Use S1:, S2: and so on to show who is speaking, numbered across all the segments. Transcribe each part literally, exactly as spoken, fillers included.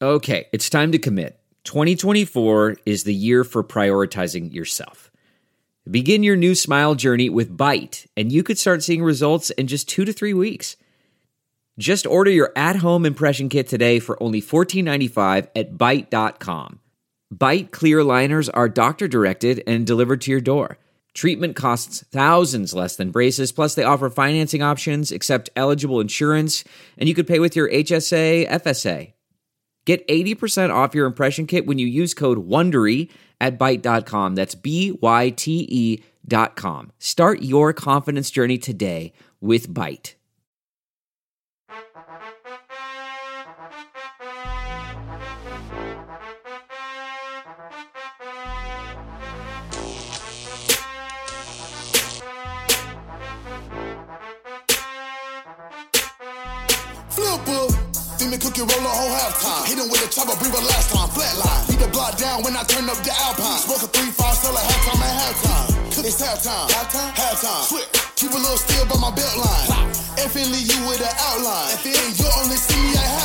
S1: Okay, it's time to commit. twenty twenty-four is the year for prioritizing yourself. Begin your new smile journey with Byte, and you could start seeing results in just two to three weeks. Just order your at-home impression kit today for only fourteen ninety-five at byte dot com. Byte clear aligners are doctor-directed and delivered to your door. Treatment costs thousands less than braces, plus they offer financing options, accept eligible insurance, and you could pay with your H S A, F S A. Get eighty percent off your impression kit when you use code WONDERY at byte dot com. That's B Y T E dot com. Start your confidence journey today with Byte.
S2: Flipper. Demon cookie roll a whole halftime. Hit him with a chopper, breathe a last time. Flatline. Beat the block down when I turn up the Alpine. Smoke a three, five, sell a halftime at halftime. It's halftime. Halftime? Halftime. Switch. Keep a little still by my belt line. Effing leave you with an outline. And you only see me at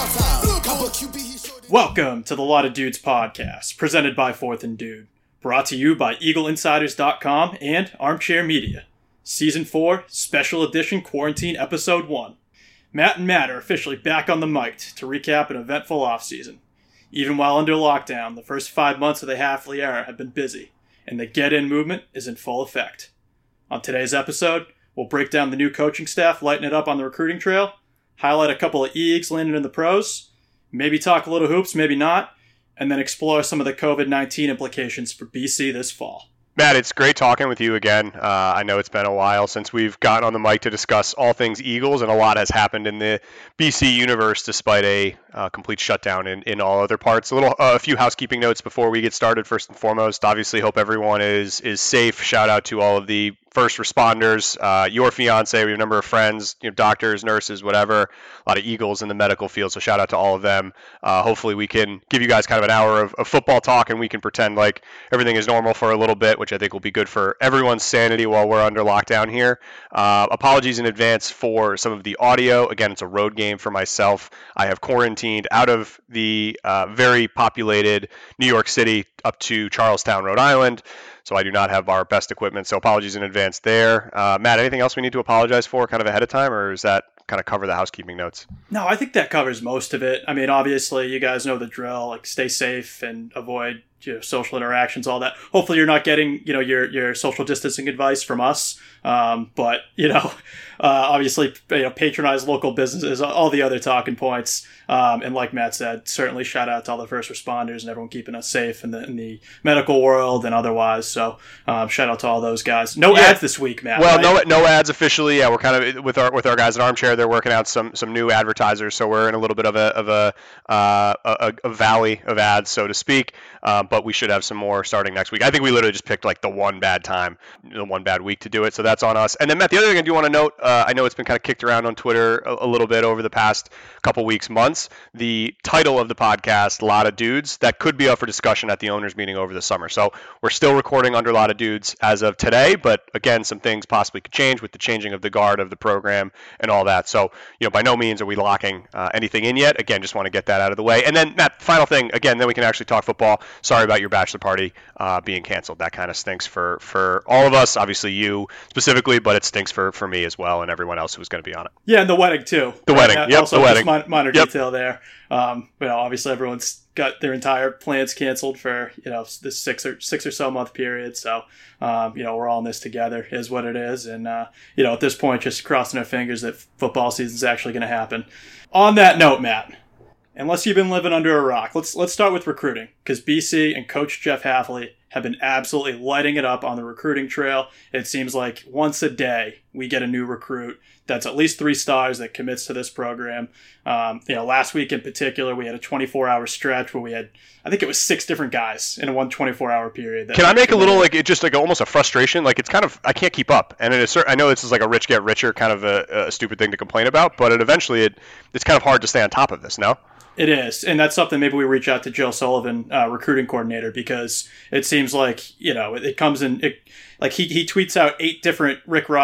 S2: halftime.
S3: Welcome to the Lot of Dudes podcast, presented by Fourth and Dude. Brought to you by Eagle Insiders dot com and Armchair Media. Season four, Special Edition Quarantine Episode one. Matt and Matt are officially back on the mic to recap an eventful offseason. Even while under lockdown, the first five months of the Hafley era have been busy, and the get-in movement is in full effect. On today's episode, we'll break down the new coaching staff, lighten it up on the recruiting trail, highlight a couple of Eags landing in the pros, maybe talk a little hoops, maybe not, and then explore some of the covid nineteen implications for B C this fall.
S4: Matt, it's great talking with you again. Uh, I know it's been a while since we've gotten on the mic to discuss all things Eagles, and a lot has happened in the B C universe despite a uh, complete shutdown in, in all other parts. A little, uh, a few housekeeping notes before we get started. First and foremost, obviously, hope everyone is is safe. Shout out to all of the first responders, uh, your fiance, we have a number of friends, you know, doctors, nurses, whatever, a lot of Eagles in the medical field, so shout out to all of them. Uh, hopefully we can give you guys kind of an hour of, of football talk, and we can pretend like everything is normal for a little bit, which I think will be good for everyone's sanity while we're under lockdown here. Uh, apologies in advance for some of the audio. Again, it's a road game for myself. I have quarantined out of the uh, very populated New York City up to Charlestown, Rhode Island. So I do not have our best equipment, so apologies in advance there. Uh, Matt, anything else we need to apologize for kind of ahead of time, or is that kind of cover the housekeeping notes?
S3: No, I think that covers most of it. I mean, obviously, you guys know the drill, like stay safe and avoid, you know, social interactions, all that. Hopefully you're not getting, you know, your, your social distancing advice from us. Um, but, you know, uh, obviously, you know, patronize local businesses, all the other talking points. Um, and like Matt said, certainly shout out to all the first responders and everyone keeping us safe in the, in the medical world and otherwise. So, um, shout out to all those guys. No yeah. ads this week, Matt.
S4: Well,
S3: right?
S4: no, no ads officially. Yeah, we're kind of with our, with our guys at Armchair. They're working out some, some new advertisers. So we're in a little bit of a, of a, uh, a, a valley of ads, so to speak. Um, but we should have some more starting next week. I think we literally just picked like the one bad time, the one bad week to do it. So that's on us. And then Matt, the other thing I do want to note, uh, I know it's been kind of kicked around on Twitter a, a little bit over the past couple weeks, months. The title of the podcast, Lot of Dudes, that could be up for discussion at the owners meeting over the summer. So we're still recording under Lot of Dudes as of today, but again, some things possibly could change with the changing of the guard of the program and all that. So, you know, by no means are we locking uh, anything in yet. Again, just want to get that out of the way. And then Matt, final thing, again, then we can actually talk football. Sorry about your bachelor party uh, being canceled. That kind of stinks for, for all of us, obviously you specifically, but it stinks for, for me as well and everyone else who was going to be on it.
S3: Yeah, and the wedding too.
S4: The
S3: right?
S4: wedding, yep,
S3: also,
S4: the wedding.
S3: Just minor
S4: yep.
S3: detail there. Um, you know, obviously everyone's got their entire plans canceled for, you know, this six or six or so month period. So, um, you know, we're all in this together is what it is. And, uh, you know, at this point, just crossing our fingers that football season is actually going to happen. On that note, Matt, unless you've been living under a rock, let's let's start with recruiting, because B C and Coach Jeff Hafley have been absolutely lighting it up on the recruiting trail. It seems like once a day we get a new recruit that's at least three stars that commits to this program. Um, you know, last week in particular, we had a twenty-four hour stretch where we had, I think it was six different guys in a one twenty-four hour period. That
S4: Can I make a little, like, it just like almost a frustration? Like, it's kind of, I can't keep up. And it is, I know this is like a rich get richer kind of a, a stupid thing to complain about, but it eventually it it's kind of hard to stay on top of this, no?
S3: It is, and that's something maybe we reach out to Joe Sullivan, uh, recruiting coordinator, because it seems like, you know, it, it comes in, it, like he, he tweets out eight different Rick Ross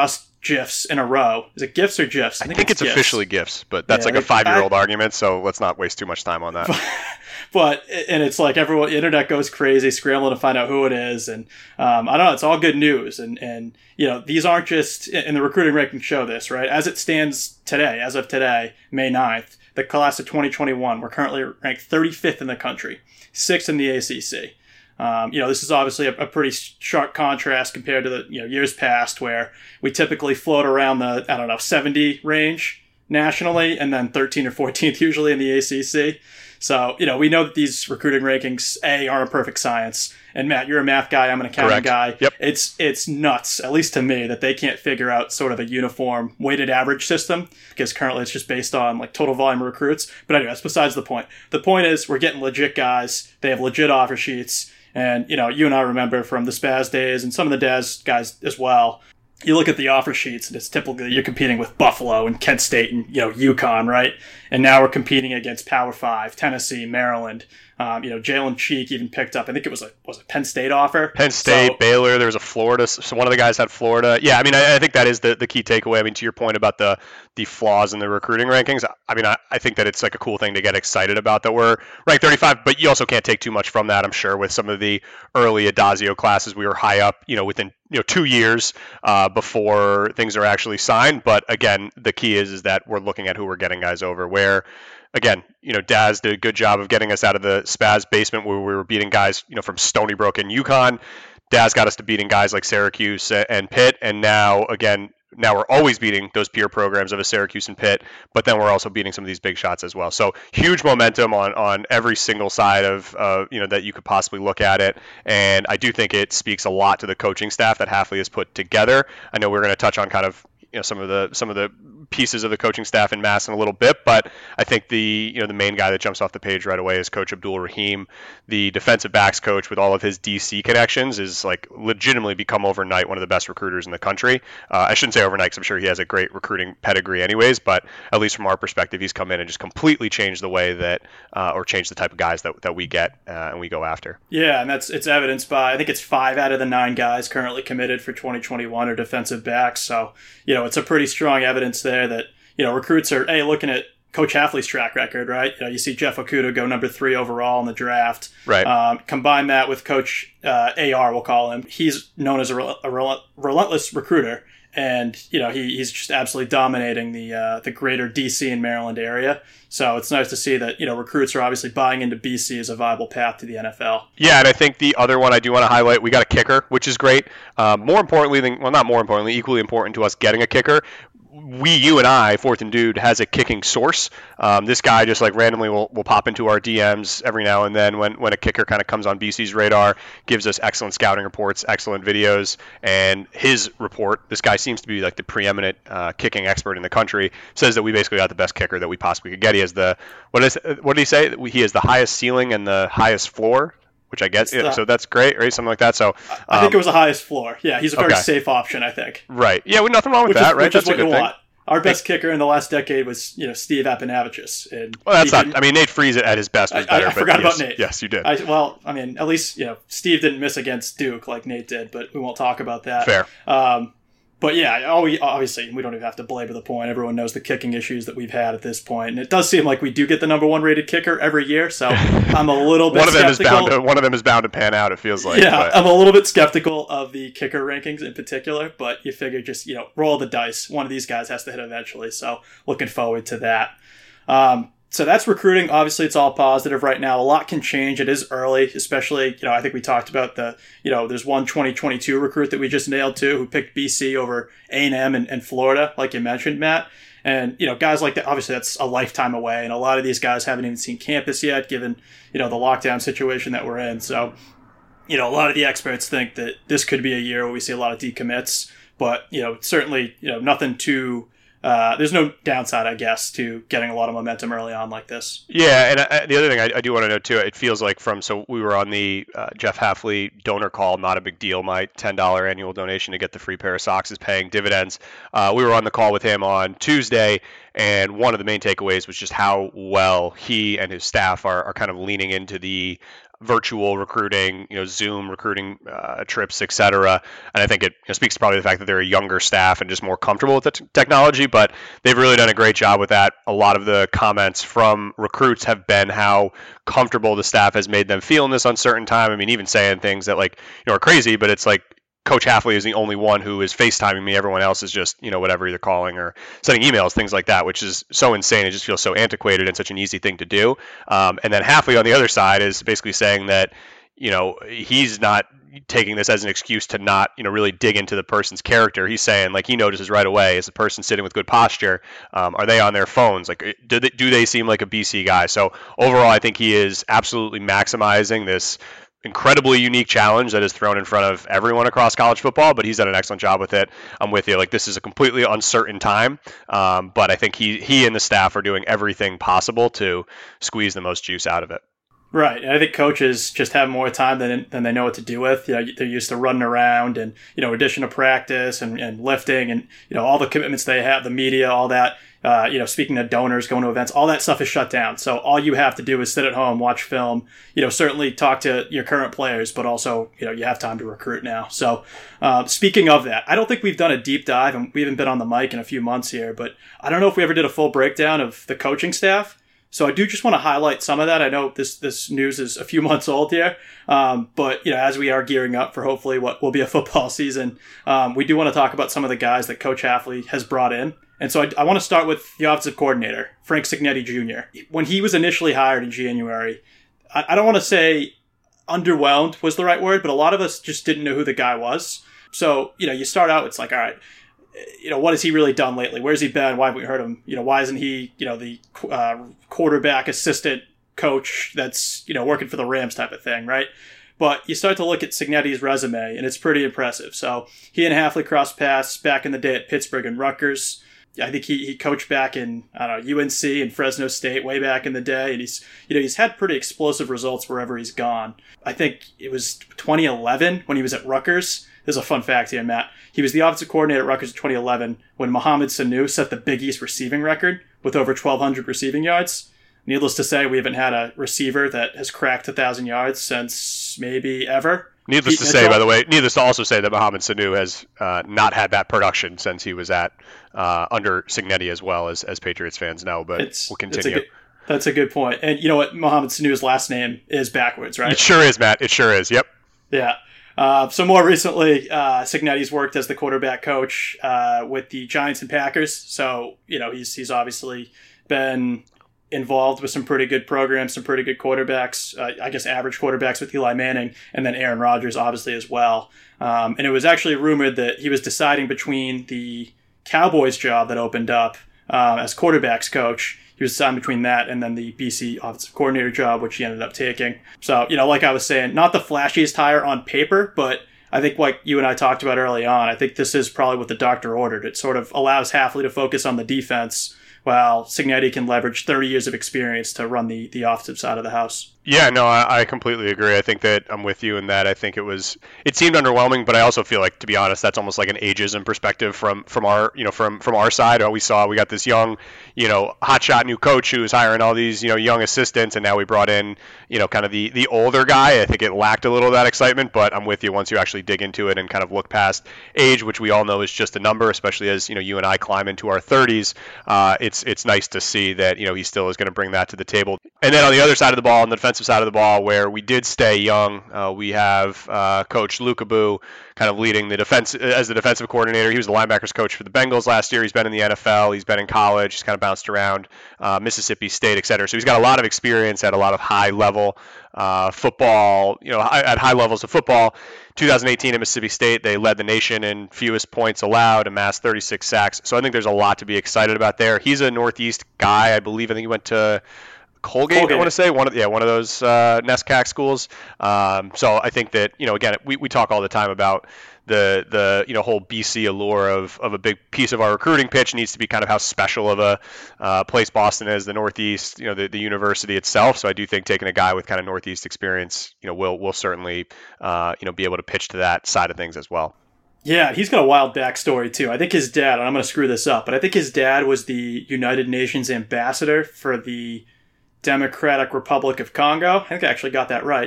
S3: GIFs in a row. Is it GIFs or GIFs?
S4: I think, I think it's, it's officially GIFs, but that's yeah, like a five-year-old I, argument, so let's not waste too much time on that.
S3: But, and it's like everyone, the internet goes crazy, scrambling to find out who it is. And um, I don't know, it's all good news. And, and, you know, these aren't just, and the recruiting rankings show this, right? As it stands today, as of today, May ninth, the class of twenty twenty-one, we're currently ranked thirty-fifth in the country, sixth in the A C C. Um, you know, this is obviously a, a pretty sharp contrast compared to the, you know, years past where we typically float around the, I don't know, seventy range nationally and then thirteenth or fourteenth usually in the A C C. So, you know, we know that these recruiting rankings, A, aren't a perfect science. And Matt, you're a math guy, I'm an accounting
S4: Correct.
S3: guy.
S4: Yep.
S3: It's it's nuts, at least to me, that they can't figure out sort of a uniform weighted average system, because currently it's just based on like total volume of recruits. But anyway, that's besides the point. The point is we're getting legit guys. They have legit offer sheets. And, you know, you and I remember from the Spaz days and some of the D A S guys as well, you look at the offer sheets and it's typically you're competing with Buffalo and Kent State and, you know, UConn, right? And now we're competing against Power Five, Tennessee, Maryland. Um, you know, Jalen Cheek even picked up, I think it was a, was a Penn State offer.
S4: Penn State, so, Baylor, there was a Florida, so one of the guys had Florida. Yeah, I mean, I, I think that is the, the key takeaway. I mean, to your point about the the flaws in the recruiting rankings, I mean, I, I think that it's like a cool thing to get excited about that we're ranked thirty-five, but you also can't take too much from that, I'm sure, with some of the early Adazio classes. We were high up, you know, within you know two years uh, before things are actually signed. But again, the key is is that we're looking at who we're getting guys over. Where again, you know, Daz did a good job of getting us out of the Spaz basement where we were beating guys, you know, from Stony Brook and UConn. Daz got us to beating guys like Syracuse and Pitt, and now again. Now we're always beating those peer programs of a Syracuse and Pitt, but then we're also beating some of these big shots as well. So huge momentum on, on every single side of, uh, you know, that you could possibly look at it. And I do think it speaks a lot to the coaching staff that Hafley has put together. I know we're going to touch on kind of, you know, some of the some of the pieces of the coaching staff in mass in a little bit, but I think the you know the main guy that jumps off the page right away is Coach Abdul Rahim, the defensive backs coach with all of his D C connections, is like legitimately become overnight one of the best recruiters in the country. Uh, I shouldn't say overnight because I'm sure he has a great recruiting pedigree anyways, but at least from our perspective, he's come in and just completely changed the way that uh, or changed the type of guys that that we get uh, and we go after.
S3: Yeah, and that's it's evidenced by I think it's five out of the nine guys currently committed for twenty twenty-one are defensive backs. So you know it's a pretty strong evidence there that, you know, recruits are, hey, looking at Coach Hafley's track record, right? You know, you see Jeff Okuda go number three overall in the draft.
S4: Right.
S3: Um, combine that with Coach uh, A R, we'll call him. He's known as a, rel- a rel- relentless recruiter. And, you know, he, he's just absolutely dominating the uh, the greater D C and Maryland area. So it's nice to see that, you know, recruits are obviously buying into B C as a viable path to the N F L.
S4: Yeah, and I think the other one I do want to highlight, we got a kicker, which is great. Um, more importantly than, well, not more importantly, equally important to us getting a kicker. We, you and I, Fourth and Dude, has a kicking source. Um, this guy just like randomly will, will pop into our D Ms every now and then when, when a kicker kind of comes on B C's radar, gives us excellent scouting reports, excellent videos, and his report, this guy seems to be like the preeminent uh, kicking expert in the country, says that we basically got the best kicker that we possibly could get. He has the, what is what did he say? He has the highest ceiling and the highest floor, which I guess, yeah, so that's great, right? Something like that. So um,
S3: I think it was the highest floor. Yeah, he's a very
S4: okay.
S3: safe option, I think.
S4: Right. Yeah, well, nothing wrong with
S3: which
S4: that,
S3: is,
S4: right?
S3: Which
S4: That's
S3: is what
S4: a good
S3: you
S4: thing.
S3: want. Our best kicker in the last decade was, you know, Steve Apanavichus. And
S4: well, that's not. I mean, Nate Freeze at his best was
S3: I,
S4: better.
S3: I, I forgot
S4: yes,
S3: about Nate.
S4: Yes, you did.
S3: I, well, I mean, at least, you know, Steve didn't miss against Duke like Nate did, but we won't talk about that.
S4: Fair.
S3: Um, But yeah, obviously, we don't even have to belabor the point. Everyone knows the kicking issues that we've had at this point, and it does seem like we do get the number one rated kicker every year. So I'm a little bit
S4: one of them
S3: skeptical.
S4: is bound to one of them is bound to pan out. It feels like.
S3: Yeah,
S4: but.
S3: I'm a little bit skeptical of the kicker rankings in particular, but you figure just you know roll the dice. One of these guys has to hit eventually. So looking forward to that. Um, So that's recruiting. Obviously, it's all positive right now. A lot can change. It is early, especially, you know, I think we talked about the, you know, there's one twenty twenty-two recruit that we just nailed too, who picked B C over A and M and, and Florida, like you mentioned, Matt. And, you know, guys like that, obviously that's a lifetime away. And a lot of these guys haven't even seen campus yet, given, you know, the lockdown situation that we're in. So, you know, a lot of the experts think that this could be a year where we see a lot of decommits. But, you know, certainly, you know, nothing too... Uh, there's no downside, I guess, to getting a lot of momentum early on like this.
S4: Yeah, and I, the other thing I, I do want to note, too, it feels like from, so we were on the uh, Jeff Hafley donor call, not a big deal. My ten dollars annual donation to get the free pair of socks is paying dividends. Uh, we were on the call with him on Tuesday, and one of the main takeaways was just how well he and his staff are, are kind of leaning into the virtual recruiting, you know, Zoom recruiting uh, trips, et cetera. And I think it you know, speaks to probably the fact that they're a younger staff and just more comfortable with the t- technology, but they've really done a great job with that. A lot of the comments from recruits have been how comfortable the staff has made them feel in this uncertain time. I mean, even saying things that like, you know, are crazy, but it's like, Coach Hafley is the only one who is FaceTiming me. Everyone else is just, you know, whatever, either calling or sending emails, things like that, which is so insane. It just feels so antiquated and such an easy thing to do. Um, and then Hafley on the other side is basically saying that, you know, he's not taking this as an excuse to not, you know, really dig into the person's character. He's saying, like, he notices right away, is the person sitting with good posture? Um, are they on their phones? Like, do they, do they seem like a B C guy? So overall, I think he is absolutely maximizing this incredibly unique challenge that is thrown in front of everyone across college football, but he's done an excellent job with it. I'm with you. Like, this is a completely uncertain time, um, but I think he he and the staff are doing everything possible to squeeze the most juice out of it.
S3: Right. And I think coaches just have more time than than they know what to do with. You know, they're used to running around and, you know, addition to practice and, and lifting and, you know, all the commitments they have, the media, all that. Uh, you know, speaking to donors, going to events, all that stuff is shut down. So all you have to do is sit at home, watch film, you know, certainly talk to your current players, but also, you know, you have time to recruit now. So uh, speaking of that, I don't think we've done a deep dive, and we haven't been on the mic in a few months here, but I don't know if we ever did a full breakdown of the coaching staff. So I do just want to highlight some of that. I know this this news is a few months old here, um, but you know, as we are gearing up for hopefully what will be a football season, um, we do want to talk about some of the guys that Coach Hafley has brought in. And so I, I want to start with the offensive coordinator, Frank Cignetti Junior When he was initially hired in January, I, I don't want to say underwhelmed was the right word, but a lot of us just didn't know who the guy was. So, you know, you start out, it's like, all right, you know, what has he really done lately? Where's he been? Why haven't we heard him? You know, why isn't he, you know, the uh, quarterback assistant coach that's, you know, working for the Rams type of thing, right? But you start to look at Cignetti's resume, and it's pretty impressive. So he and Hafley crossed paths back in the day at Pittsburgh and Rutgers. I think he, he coached back in, I don't know, U N C and Fresno State way back in the day. And he's, you know, he's had pretty explosive results wherever he's gone. I think it was twenty eleven when he was at Rutgers. There's a fun fact here, Matt. He was the offensive coordinator at Rutgers in twenty eleven when Mohamed Sanu set the Big East receiving record with over twelve hundred receiving yards. Needless to say, we haven't had a receiver that has cracked one thousand yards since maybe ever.
S4: Needless to say, by the way, needless to also say that Mohamed Sanu has uh, not had that production since he was at uh, under Cignetti, as well as, as Patriots fans know, but
S3: it's,
S4: we'll continue.
S3: That's a, good, that's a good point. And you know what? Mohamed Sanu's last name is backwards, right?
S4: It sure is, Matt. It sure is. Yep.
S3: Yeah. Uh, so more recently, uh, Cignetti's worked as the quarterback coach uh, with the Giants and Packers. So, you know, he's he's obviously been involved with some pretty good programs, some pretty good quarterbacks, uh, I guess average quarterbacks with Eli Manning, and then Aaron Rodgers obviously as well. Um, and it was actually rumored that he was deciding between the Cowboys job that opened up uh, as quarterbacks coach. He was deciding between that and then the B C offensive coordinator job, which he ended up taking. So, you know, like I was saying, not the flashiest hire on paper, but I think like you and I talked about early on, I think this is probably what the doctor ordered. It sort of allows Hafley to focus on the defense while Cignetti can leverage thirty years of experience to run the, the offensive side of the house.
S4: Yeah, no, I, I completely agree. I think that I'm with you in that. I think it was, it seemed underwhelming, but I also feel like, to be honest, that's almost like an ageism perspective from, from our, you know, from, from our side. We saw, we got this young, you know, hotshot new coach who was hiring all these, you know, young assistants, and now we brought in, you know, kind of the, the older guy. I think it lacked a little of that excitement, but I'm with you once you actually dig into it and kind of look past age, which we all know is just a number, especially as, you know, you and I climb into our thirties. Uh, it's, it's nice to see that, you know, he still is going to bring that to the table. And then on the other side of the ball, on the defensive side of the ball, where we did stay young, uh, we have uh, Coach Lukabu kind of leading the defense as the defensive coordinator. He was the linebackers coach for the Bengals last year. He's been in the N F L. He's been in college. He's kind of bounced around uh, Mississippi State, et cetera. So he's got a lot of experience at a lot of high level uh, football, you know, at high levels of football. twenty eighteen at Mississippi State, they led the nation in fewest points allowed, amassed thirty-six sacks. So I think there's a lot to be excited about there. He's a Northeast guy, I believe. I think he went to Colgate, Colgate, I want to say one of yeah one of those uh, NESCAC schools. Um, so I think that, you know, again, we, we talk all the time about the the you know whole B C allure of of a big piece of our recruiting pitch needs to be kind of how special of a uh, place Boston is, the Northeast, you know, the, the university itself. So I do think taking a guy with kind of Northeast experience, you know, will will certainly uh, you know be able to pitch to that side of things as well.
S3: Yeah, he's got a wild backstory too. I think his dad, and I'm going to screw this up, but I think his dad was the United Nations ambassador for the Democratic Republic of Congo. I think I actually got that right.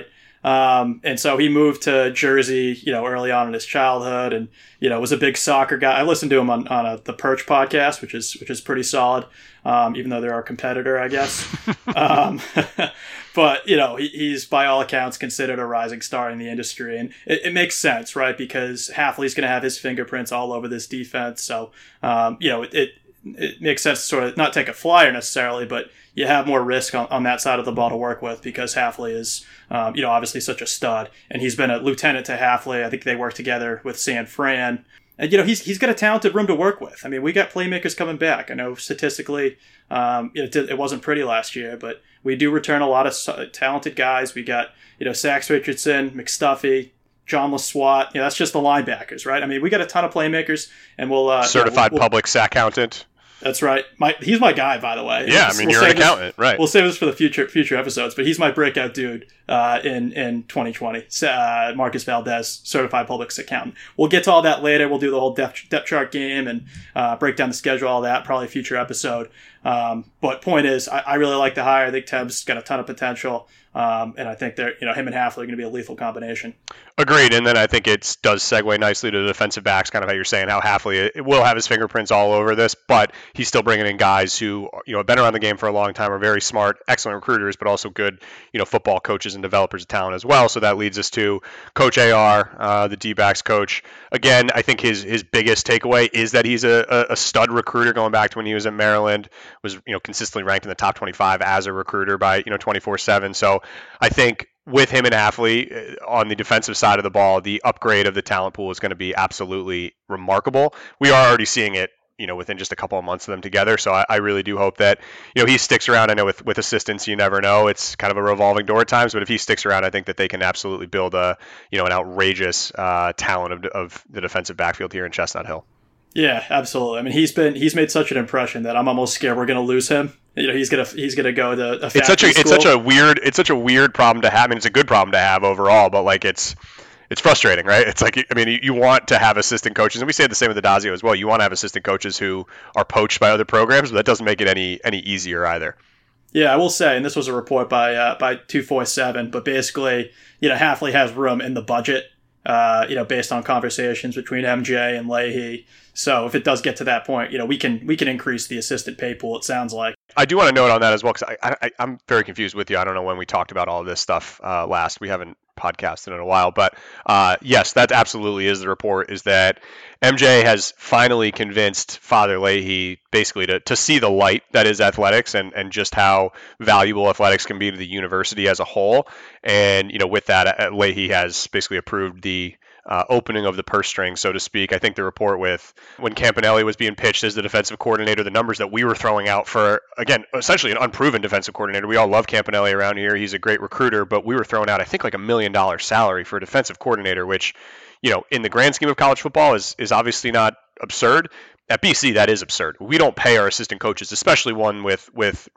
S3: Um, and so he moved to Jersey, you know, early on in his childhood, and you know was a big soccer guy. I listened to him on on a, the Perch podcast, which is which is pretty solid, um, even though they're our competitor, I guess. um, but you know, he, he's by all accounts considered a rising star in the industry, and it, it makes sense, right? Because Hafley's going to have his fingerprints all over this defense, so um, you know, it, it it makes sense to sort of not take a flyer necessarily, but you have more risk on, on that side of the ball to work with because Hafley is, um, you know, obviously such a stud. And he's been a lieutenant to Hafley. I think they work together with San Fran. And, you know, he's he's got a talented room to work with. I mean, we got playmakers coming back. I know statistically um, it, it wasn't pretty last year, but we do return a lot of talented guys. We got, you know, Sax Richardson, McStuffy, John LaSwat. You know, that's just the linebackers, right? I mean, we got a ton of playmakers, and we'll... Uh,
S4: Certified
S3: we'll, we'll,
S4: public sack accountant.
S3: That's right. My he's my guy, by the way.
S4: Yeah, I mean, we'll you're an accountant,
S3: this,
S4: right?
S3: We'll save this for the future future episodes, but he's my breakout dude uh, in in twenty twenty. Uh, Marcus Valdez, certified public accountant. We'll get to all that later. We'll do the whole depth depth chart game and uh, break down the schedule, all that. Probably a future episode. Um, but point is, I, I really like the hire. I think Teb's got a ton of potential, um, and I think they're you know him and Hafley are going to be a lethal combination.
S4: Agreed, and then I think it does segue nicely to the defensive backs, kind of how you're saying, how Hafley it will have his fingerprints all over this, but he's still bringing in guys who you know have been around the game for a long time, are very smart, excellent recruiters, but also good you know football coaches and developers of talent as well. So that leads us to Coach A R, uh, the D-backs coach. Again, I think his his biggest takeaway is that he's a, a stud recruiter going back to when he was at Maryland, was you know consistently ranked in the top twenty-five as a recruiter by you know twenty-four seven. So I think with him and Hafley on the defensive side of the ball, the upgrade of the talent pool is going to be absolutely remarkable. We are already seeing it, you know, within just a couple of months of them together. So I, I really do hope that, you know, he sticks around. I know with, with assistants, you never know. It's kind of a revolving door at times, but if he sticks around, I think that they can absolutely build a, you know, an outrageous uh, talent of, of the defensive backfield here in Chestnut Hill.
S3: Yeah, absolutely. I mean, he's been he's made such an impression that I'm almost scared we're going to lose him. You know, he's gonna he's gonna go to a
S4: it's such a
S3: school.
S4: it's such a weird it's such a weird problem to have. I mean, it's a good problem to have overall, but like it's it's frustrating, right? It's like I mean, you, you want to have assistant coaches, and we say the same with Addazio as well. You want to have assistant coaches who are poached by other programs, but that doesn't make it any any easier either.
S3: Yeah, I will say, and this was a report by uh, by two forty-seven, but basically, you know, Hafley has room in the budget. Uh, you know, based on conversations between M J and Leahy. So if it does get to that point, you know, we can we can increase the assistant pay pool, it sounds like.
S4: I do want to note on that as well, because I, I, I'm very confused with you. I don't know when we talked about all of this stuff uh, last. We haven't podcasted in a while. But uh, yes, that absolutely is the report, is that M J has finally convinced Father Leahy basically to, to see the light that is athletics and, and just how valuable athletics can be to the university as a whole. And, you know, with that, Leahy has basically approved the Uh, opening of the purse string, so to speak. I think the report with when Campanelli was being pitched as the defensive coordinator, the numbers that we were throwing out for, again, essentially an unproven defensive coordinator. We all love Campanelli around here. He's a great recruiter, but we were throwing out, I think, like a million dollar salary for a defensive coordinator, which, you know, in the grand scheme of college football is, is obviously not absurd. At B C, that is absurd. We don't pay our assistant coaches, especially one with, with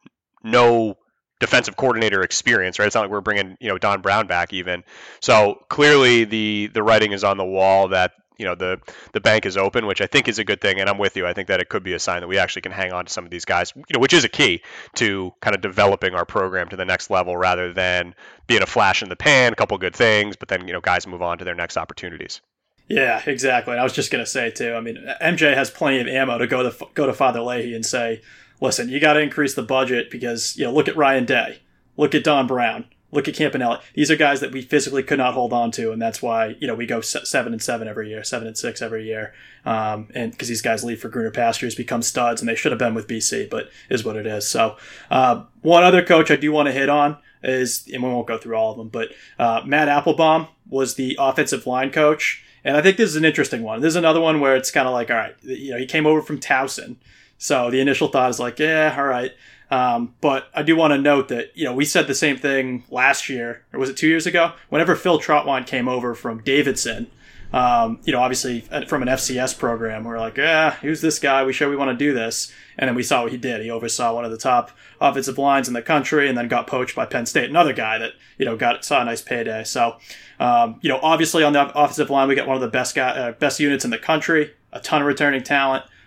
S4: no defensive coordinator experience, right? It's not like we're bringing, you know, Don Brown back even. So clearly the the writing is on the wall that, you know, the the bank is open, which I think is a good thing. And I'm with you. I think that it could be a sign that we actually can hang on to some of these guys, you know, which is a key to kind of developing our program to the next level rather than being a flash in the pan, a couple of good things, but then, you know, guys move on to their next opportunities.
S3: Yeah, exactly. And I was just going to say too, I mean, M J has plenty of ammo to go to go to Father Leahy and say, listen, you got to increase the budget because, you know, look at Ryan Day, look at Don Brown, look at Campanelli. These are guys that we physically could not hold on to, and that's why, you know, we go seven and seven every year, seven and six every year, um, and because these guys leave for greener pastures, become studs, and they should have been with B C, but is what it is. So, uh, one other coach I do want to hit on is, and we won't go through all of them, but uh, Matt Applebaum was the offensive line coach, and I think this is an interesting one. This is another one where it's kind of like, all right, you know, he came over from Towson. So the initial thought is like, yeah, all right. Um, but I do want to note that, you know, we said the same thing last year, or was it two years ago? Whenever Phil Trotwine came over from Davidson, um, you know, obviously from an F C S program, we're like, yeah, who's this guy? We sure we want to do this. And then we saw what he did. He oversaw one of the top offensive lines in the country and then got poached by Penn State, another guy that, you know, got saw a nice payday. So, um, you know, obviously on the offensive line, we got one of the best guy, uh, best units in the country, a ton of returning talent.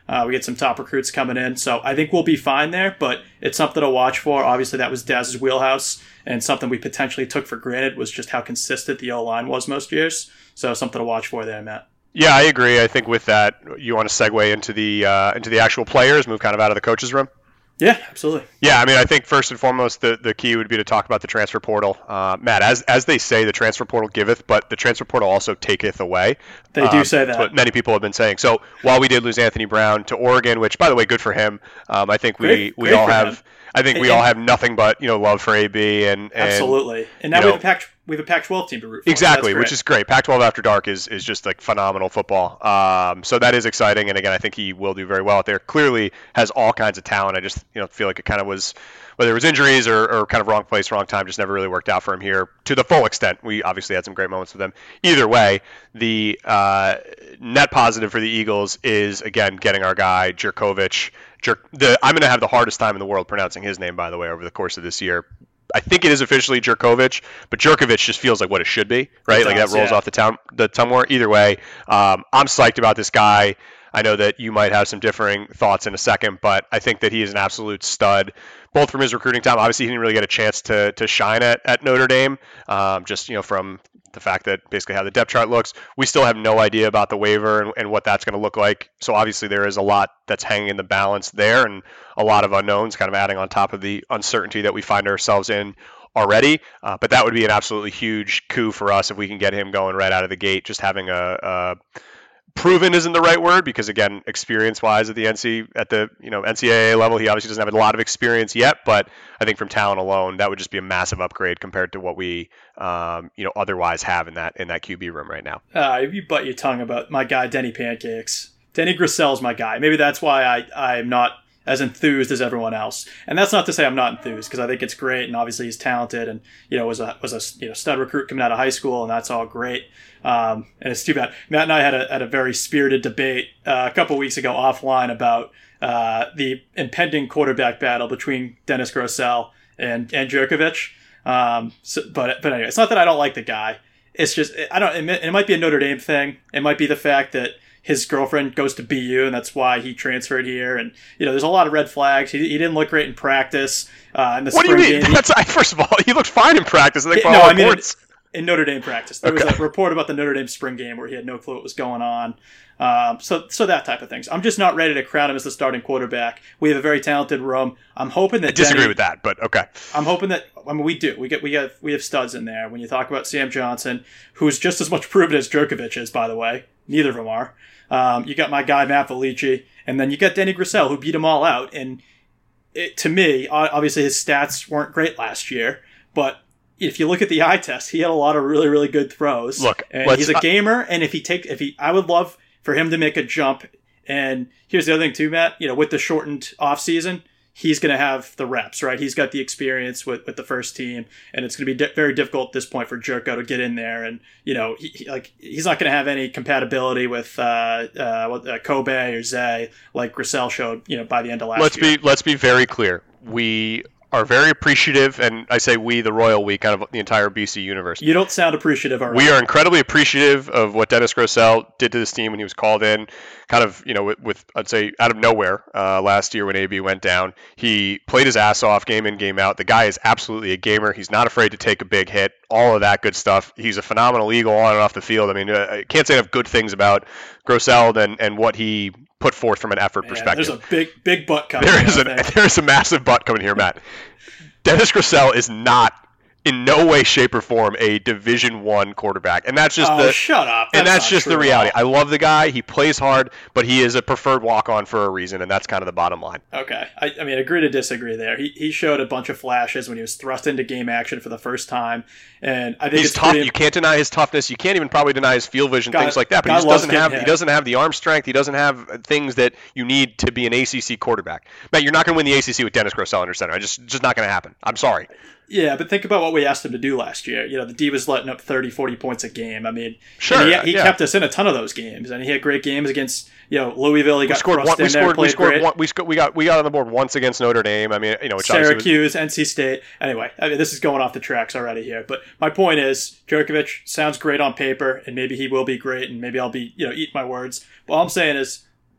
S3: Uh, we get some top recruits coming in. So I think we'll be fine there, but it's something to watch for. Obviously, that was Daz's wheelhouse, and something we potentially took for granted was just how consistent the O-line was most years. So something to watch for there, Matt.
S4: Yeah, I agree. I think with that, you want to segue into the uh, into the actual players, move kind of out of the coach's room.
S3: Yeah, absolutely.
S4: Yeah, I mean, I think first and foremost, the, the key would be to talk about the transfer portal. Uh, Matt, as as they say, the transfer portal giveth, but the transfer portal also taketh away.
S3: They do
S4: um,
S3: say that.
S4: That's what many people have been saying. So while we did lose Anthony Brown to Oregon, which, by the way, good for him, um, I think we,
S3: Great,
S4: we
S3: great
S4: all
S3: for
S4: have
S3: him.
S4: I think we
S3: And-
S4: all have nothing but you know love for A B and, and
S3: Absolutely. And now
S4: you
S3: we
S4: know-
S3: have a Pac we have a Pac twelve team to root for.
S4: Exactly,
S3: So that's
S4: which
S3: great.
S4: is great. Pac twelve After Dark is, is just like phenomenal football. Um, so that is exciting, and again, I think he will do very well out there. Clearly has all kinds of talent. I just you know feel like it kind of was, whether it was injuries or, or kind of wrong place, wrong time, just never really worked out for him here to the full extent. We obviously had some great moments with him. Either way, the uh, net positive for the Eagles is again getting our guy Jerkovich. Jer- the, I'm going to have the hardest time in the world pronouncing his name, by the way, over the course of this year. I think it is officially Jerkovich, but Jerkovich just feels like what it should be, right?
S3: It
S4: like
S3: does,
S4: that rolls
S3: yeah.
S4: off the tongue. The tongue more. Either way, um, I'm psyched about this guy. I know that you might have some differing thoughts in a second, but I think that he is an absolute stud, both from his recruiting time. Obviously, he didn't really get a chance to to shine at, at Notre Dame, um, just you know from the fact that basically how the depth chart looks. We still have no idea about the waiver and, and what that's going to look like. So obviously there is a lot that's hanging in the balance there and a lot of unknowns kind of adding on top of the uncertainty that we find ourselves in already. Uh, but that would be an absolutely huge coup for us if we can get him going right out of the gate, just having a, a proven isn't the right word because again, experience-wise at the N C at the you know N C double A level, he obviously doesn't have a lot of experience yet. But I think from talent alone, that would just be a massive upgrade compared to what we um, you know otherwise have in that in that Q B room right now.
S3: Uh, if you butt your tongue about my guy Denny Pancakes. Denny Grissell's my guy. Maybe that's why I I'm not as enthused as everyone else. And that's not to say I'm not enthused because I think it's great and obviously he's talented and you know was a was a you know stud recruit coming out of high school and that's all great. Um, and it's too bad. Matt and I had a had a very spirited debate uh, a couple weeks ago offline about uh, the impending quarterback battle between Dennis Grosel and and Jerkovich. Um, so, but but anyway, it's not that I don't like the guy. It's just I don't. It, it might be a Notre Dame thing. It might be the fact that his girlfriend goes to B U and that's why he transferred here. And you know, there's a lot of red flags. He, he didn't look great in practice. Uh, in the
S4: What do you
S3: spring
S4: mean?
S3: game, he-
S4: That's I, first of all, he looked fine in practice. I think
S3: Yeah,
S4: by
S3: no,
S4: all
S3: I mean,
S4: reports.
S3: in Notre Dame practice. There
S4: Okay.
S3: was a report about the Notre Dame spring game where he had no clue what was going on. Um, so, so that type of things. I'm just not ready to crown him as the starting quarterback. We have a very talented room. I'm hoping that
S4: I disagree
S3: Denny,
S4: with that, but okay.
S3: I'm hoping that I mean we do. We get we have we have studs in there. When you talk about Sam Johnson, who's just as much proven as Jerkovich is, by the way. Neither of them are. Um, you got my guy Matt Felici, and then you got Denny Grissel, who beat them all out. And it, to me, obviously his stats weren't great last year, but if you look at the eye test, he had a lot of really, really good throws.
S4: Look,
S3: and
S4: let's-
S3: he's a gamer, and if he take, if he, I would love for him to make a jump. And here's the other thing too, Matt. You know, with the shortened off season, he's going to have the reps, right? He's got the experience with, with the first team, and it's going to be di- very difficult at this point for Jerko to get in there. And you know, he, he, like he's not going to have any compatibility with uh, uh, what, uh, Kobe or Zay like Grissel showed. You know, by the end of last
S4: Let's
S3: year.
S4: be let's be very clear. We are very appreciative, and I say we, the Royal we, kind of the entire B C universe.
S3: You don't sound appreciative already.
S4: We are incredibly appreciative of what Dennis Grosel did to this team when he was called in, kind of, you know, with, with I'd say out of nowhere uh, last year when A B went down. He played his ass off game in, game out. The guy is absolutely a gamer. He's not afraid to take a big hit, all of that good stuff. He's a phenomenal Eagle on and off the field. I mean, uh, I can't say enough good things about Grosel and, and what he put forth from an effort
S3: Man,
S4: perspective.
S3: there's a big, big butt coming.
S4: There is
S3: I
S4: a
S3: think.
S4: there is a massive butt coming here, Matt. Dennis Grosel is not in no way, shape, or form a Division One quarterback, and that's just
S3: Oh,
S4: the
S3: shut up.
S4: and that's
S3: not
S4: just
S3: true
S4: the
S3: at
S4: reality.
S3: all.
S4: I love the guy; he plays hard, but he is a preferred walk-on for a reason, and that's kind of the bottom line.
S3: Okay. I, I mean, agree to disagree there. He he showed a bunch of flashes when he was thrust into game action for the first time, and I think
S4: He's
S3: it's
S4: tough.
S3: pretty,
S4: You can't deny his toughness. You can't even probably deny his field vision,
S3: Guy-
S4: things like that. But
S3: guy
S4: he just
S3: loves
S4: doesn't
S3: getting
S4: have
S3: hit.
S4: he doesn't have the arm strength. He doesn't have things that you need to be an A C C quarterback. Matt, you're not going to win the A C C with Dennis Grosel under center. I just just not going to happen. I'm sorry.
S3: Yeah, but think about what we asked him to do last year. You know, the D was letting up thirty, forty points a game. I mean,
S4: Sure,
S3: and he, he
S4: yeah.
S3: kept us in a ton of those games, and he had great games against, you know, Louisville. He
S4: We
S3: got
S4: scored
S3: thrust
S4: one. We
S3: in there,
S4: scored. We
S3: played
S4: scored
S3: great.
S4: one. We scored. We got. We got on the board once against Notre Dame. I mean, you know, which obviously was,
S3: Syracuse, N C State. Anyway, I mean, this is going off the tracks already here. But my point is, Jerkovich sounds great on paper, and maybe he will be great, and maybe I'll be, you know, eat my words. But all I'm saying is,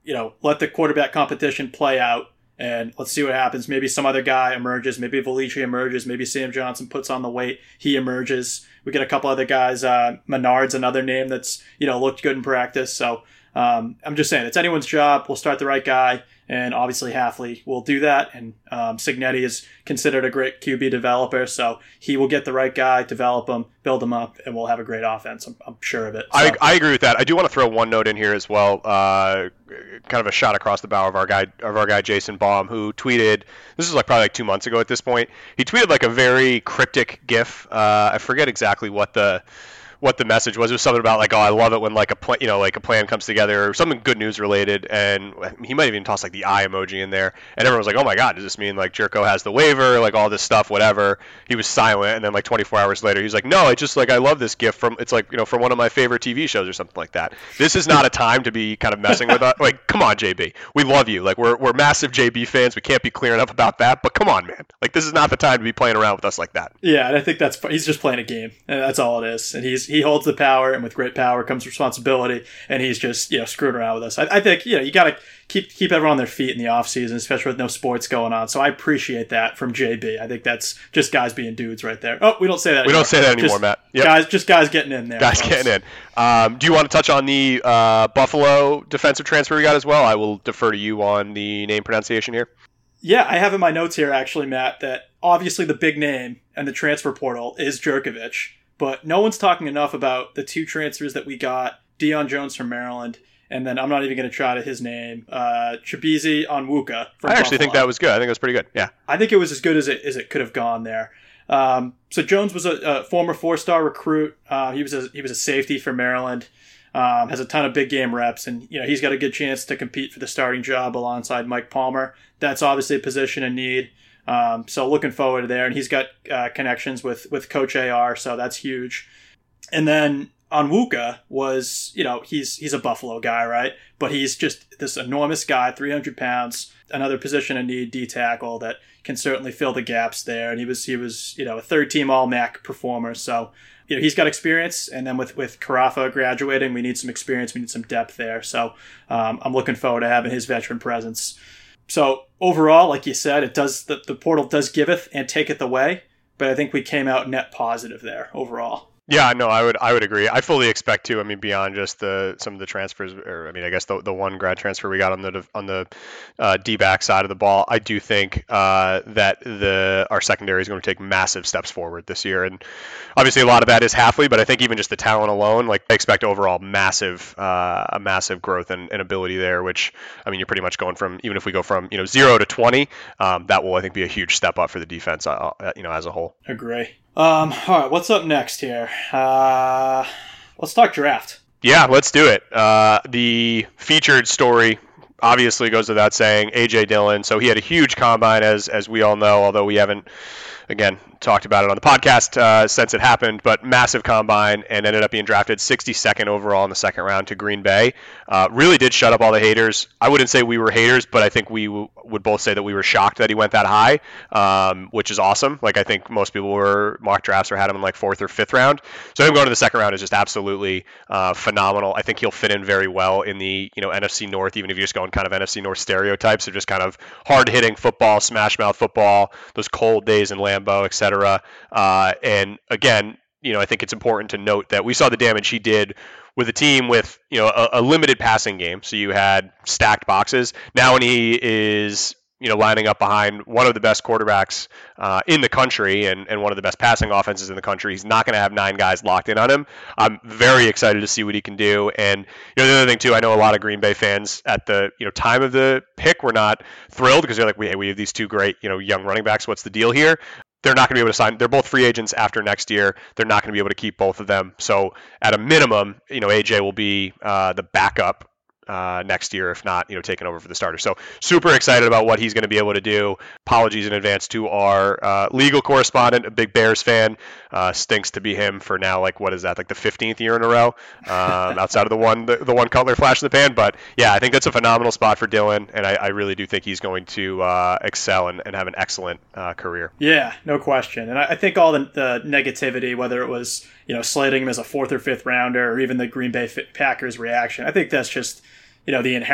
S3: you know, let the quarterback competition play out. And let's see what happens. Maybe some other guy emerges. Maybe Valici emerges. Maybe Sam Johnson puts on the weight. He emerges. We get a couple other guys. Uh, Menard's another name that's, you know, looked good in practice. So um, I'm just saying, it's anyone's job. We'll start the right guy. And obviously Hafley will do that. And um, Cignetti is considered a great Q B developer. So he will get the right guy, develop him, build him up, and we'll have a great offense. I'm, I'm sure of it. So.
S4: I, I agree with that. I do want to throw one note in here as well. Uh, kind of a shot across the bow of our guy, of our guy Jason Baum, who tweeted, this is like probably like two months ago at this point. He tweeted like a very cryptic GIF. Uh, I forget exactly what the what the message was. It was something about like, oh, I love it when like a pl- you know like a plan comes together, or something good news related, and he might even toss like the eye emoji in there, and everyone was like, oh my god, does this mean like Jerko has the waiver, like all this stuff, whatever. He was silent, and then like twenty-four hours later, he's like, no, it's just like I love this gift from it's like you know from one of my favorite T V shows or something like that. This is not a time to be kind of messing with us. Like, come on, J B, we love you. Like we're we're massive J B fans. We can't be clear enough about that, but come on, man. Like this is not the time to be playing around with us like that.
S3: Yeah, and I think that's he's just playing a game, and that's all it is. And he's he holds the power. And with great power comes responsibility, and he's just, you know, screwing around with us. I, I think, you know, you got to keep keep everyone on their feet in the offseason, especially with no sports going on. So I appreciate that from J B. I think that's just guys being dudes right there. Oh, we don't say that
S4: We
S3: anymore.
S4: don't say that anymore,
S3: just
S4: Matt. Yep.
S3: Guys, just guys getting in there.
S4: Guys
S3: folks.
S4: getting in. Um, do you want to touch on the uh, Buffalo defensive transfer we got as well? I will defer to you on the name pronunciation here.
S3: Yeah, I have in my notes here, actually, Matt, that obviously the big name and the transfer portal is Jerkovich. But no one's talking enough about the two transfers that we got, Deion Jones from Maryland, and then I'm not even going to try to his name, uh, Chibueze Onwuka from
S4: I actually
S3: Buffalo.
S4: think that was good. I think it was pretty good. Yeah.
S3: I think it was as good as it as it could have gone there. Um, so Jones was a, a former four-star recruit. Uh, he was a, he was a safety for Maryland. Um, has a ton of big game reps, and you know he's got a good chance to compete for the starting job alongside Mike Palmer. That's obviously a position in need. Um, so looking forward to there, and he's got uh, connections with with Coach A R, so that's huge. And then Onwuka was, you know, he's he's a Buffalo guy, right? But he's just this enormous guy, three hundred pounds, another position in need, D tackle that can certainly fill the gaps there. And he was he was you know a third team All M A C performer, so you know he's got experience. And then with with Carafa graduating, we need some experience, we need some depth there. So um, I'm looking forward to having his veteran presence. So overall, like you said, it does the, the portal does giveth and taketh away, but I think we came out net positive there overall.
S4: Yeah, no, I would I would agree. I fully expect to. I mean, beyond just the some of the transfers, or I mean, I guess the the one grad transfer we got on the on the uh, D-back side of the ball, I do think uh, that the our secondary is going to take massive steps forward this year, and obviously a lot of that is Hafley, but I think even just the talent alone, like I expect overall massive uh, a massive growth and, and ability there. Which I mean, you're pretty much going from even if we go from you know zero to twenty, um, that will I think be a huge step up for the defense, uh, you know, as a whole.
S3: Agree. Um, all right, what's up next here? Uh, let's talk draft.
S4: Yeah, let's do it. Uh, the featured story obviously goes without saying, A J Dillon. So he had a huge combine, as as we all know, although we haven't, again, talked about it on the podcast uh, since it happened, but massive combine, and ended up being drafted sixty-second overall in the second round to Green Bay. Uh, really did shut up all the haters. I wouldn't say we were haters, but I think we w- would both say that we were shocked that he went that high, um, which is awesome. Like I think most people were mock drafts or had him in like fourth or fifth round. So him going to the second round is just absolutely uh, phenomenal. I think he'll fit in very well in the you know N F C North, even if you're just going kind of N F C North stereotypes of just kind of hard hitting football, smash mouth football, those cold days in Lambeau, et cetera. Uh, and again, you know, I think it's important to note that we saw the damage he did with a team with, you know, a, a limited passing game. So you had stacked boxes. Now when he is, you know, lining up behind one of the best quarterbacks uh, in the country and, and one of the best passing offenses in the country, he's not going to have nine guys locked in on him. I'm very excited to see what he can do. And, you know, the other thing too, I know a lot of Green Bay fans at the, you know, time of the pick were not thrilled because they're like, we, hey, we have these two great, you know, young running backs. What's the deal here? They're not going to be able to sign. They're both free agents after next year. They're not going to be able to keep both of them. So at a minimum, you know, A J will be uh, the backup uh, next year, if not, you know, taking over for the starter. So super excited about what he's going to be able to do. Apologies in advance to our uh, legal correspondent, a big Bears fan. Uh, stinks to be him for now. Like, what is that? Like the fifteenth year in a row, um, outside of the one, the, the one Cutler flash in the pan. But yeah, I think that's a phenomenal spot for Dillon, and I, I really do think he's going to uh, excel and, and have an excellent uh, career.
S3: Yeah, no question. And I, I think all the, the negativity, whether it was you know slating him as a fourth or fifth rounder, or even the Green Bay Packers reaction, I think that's just you know the inherent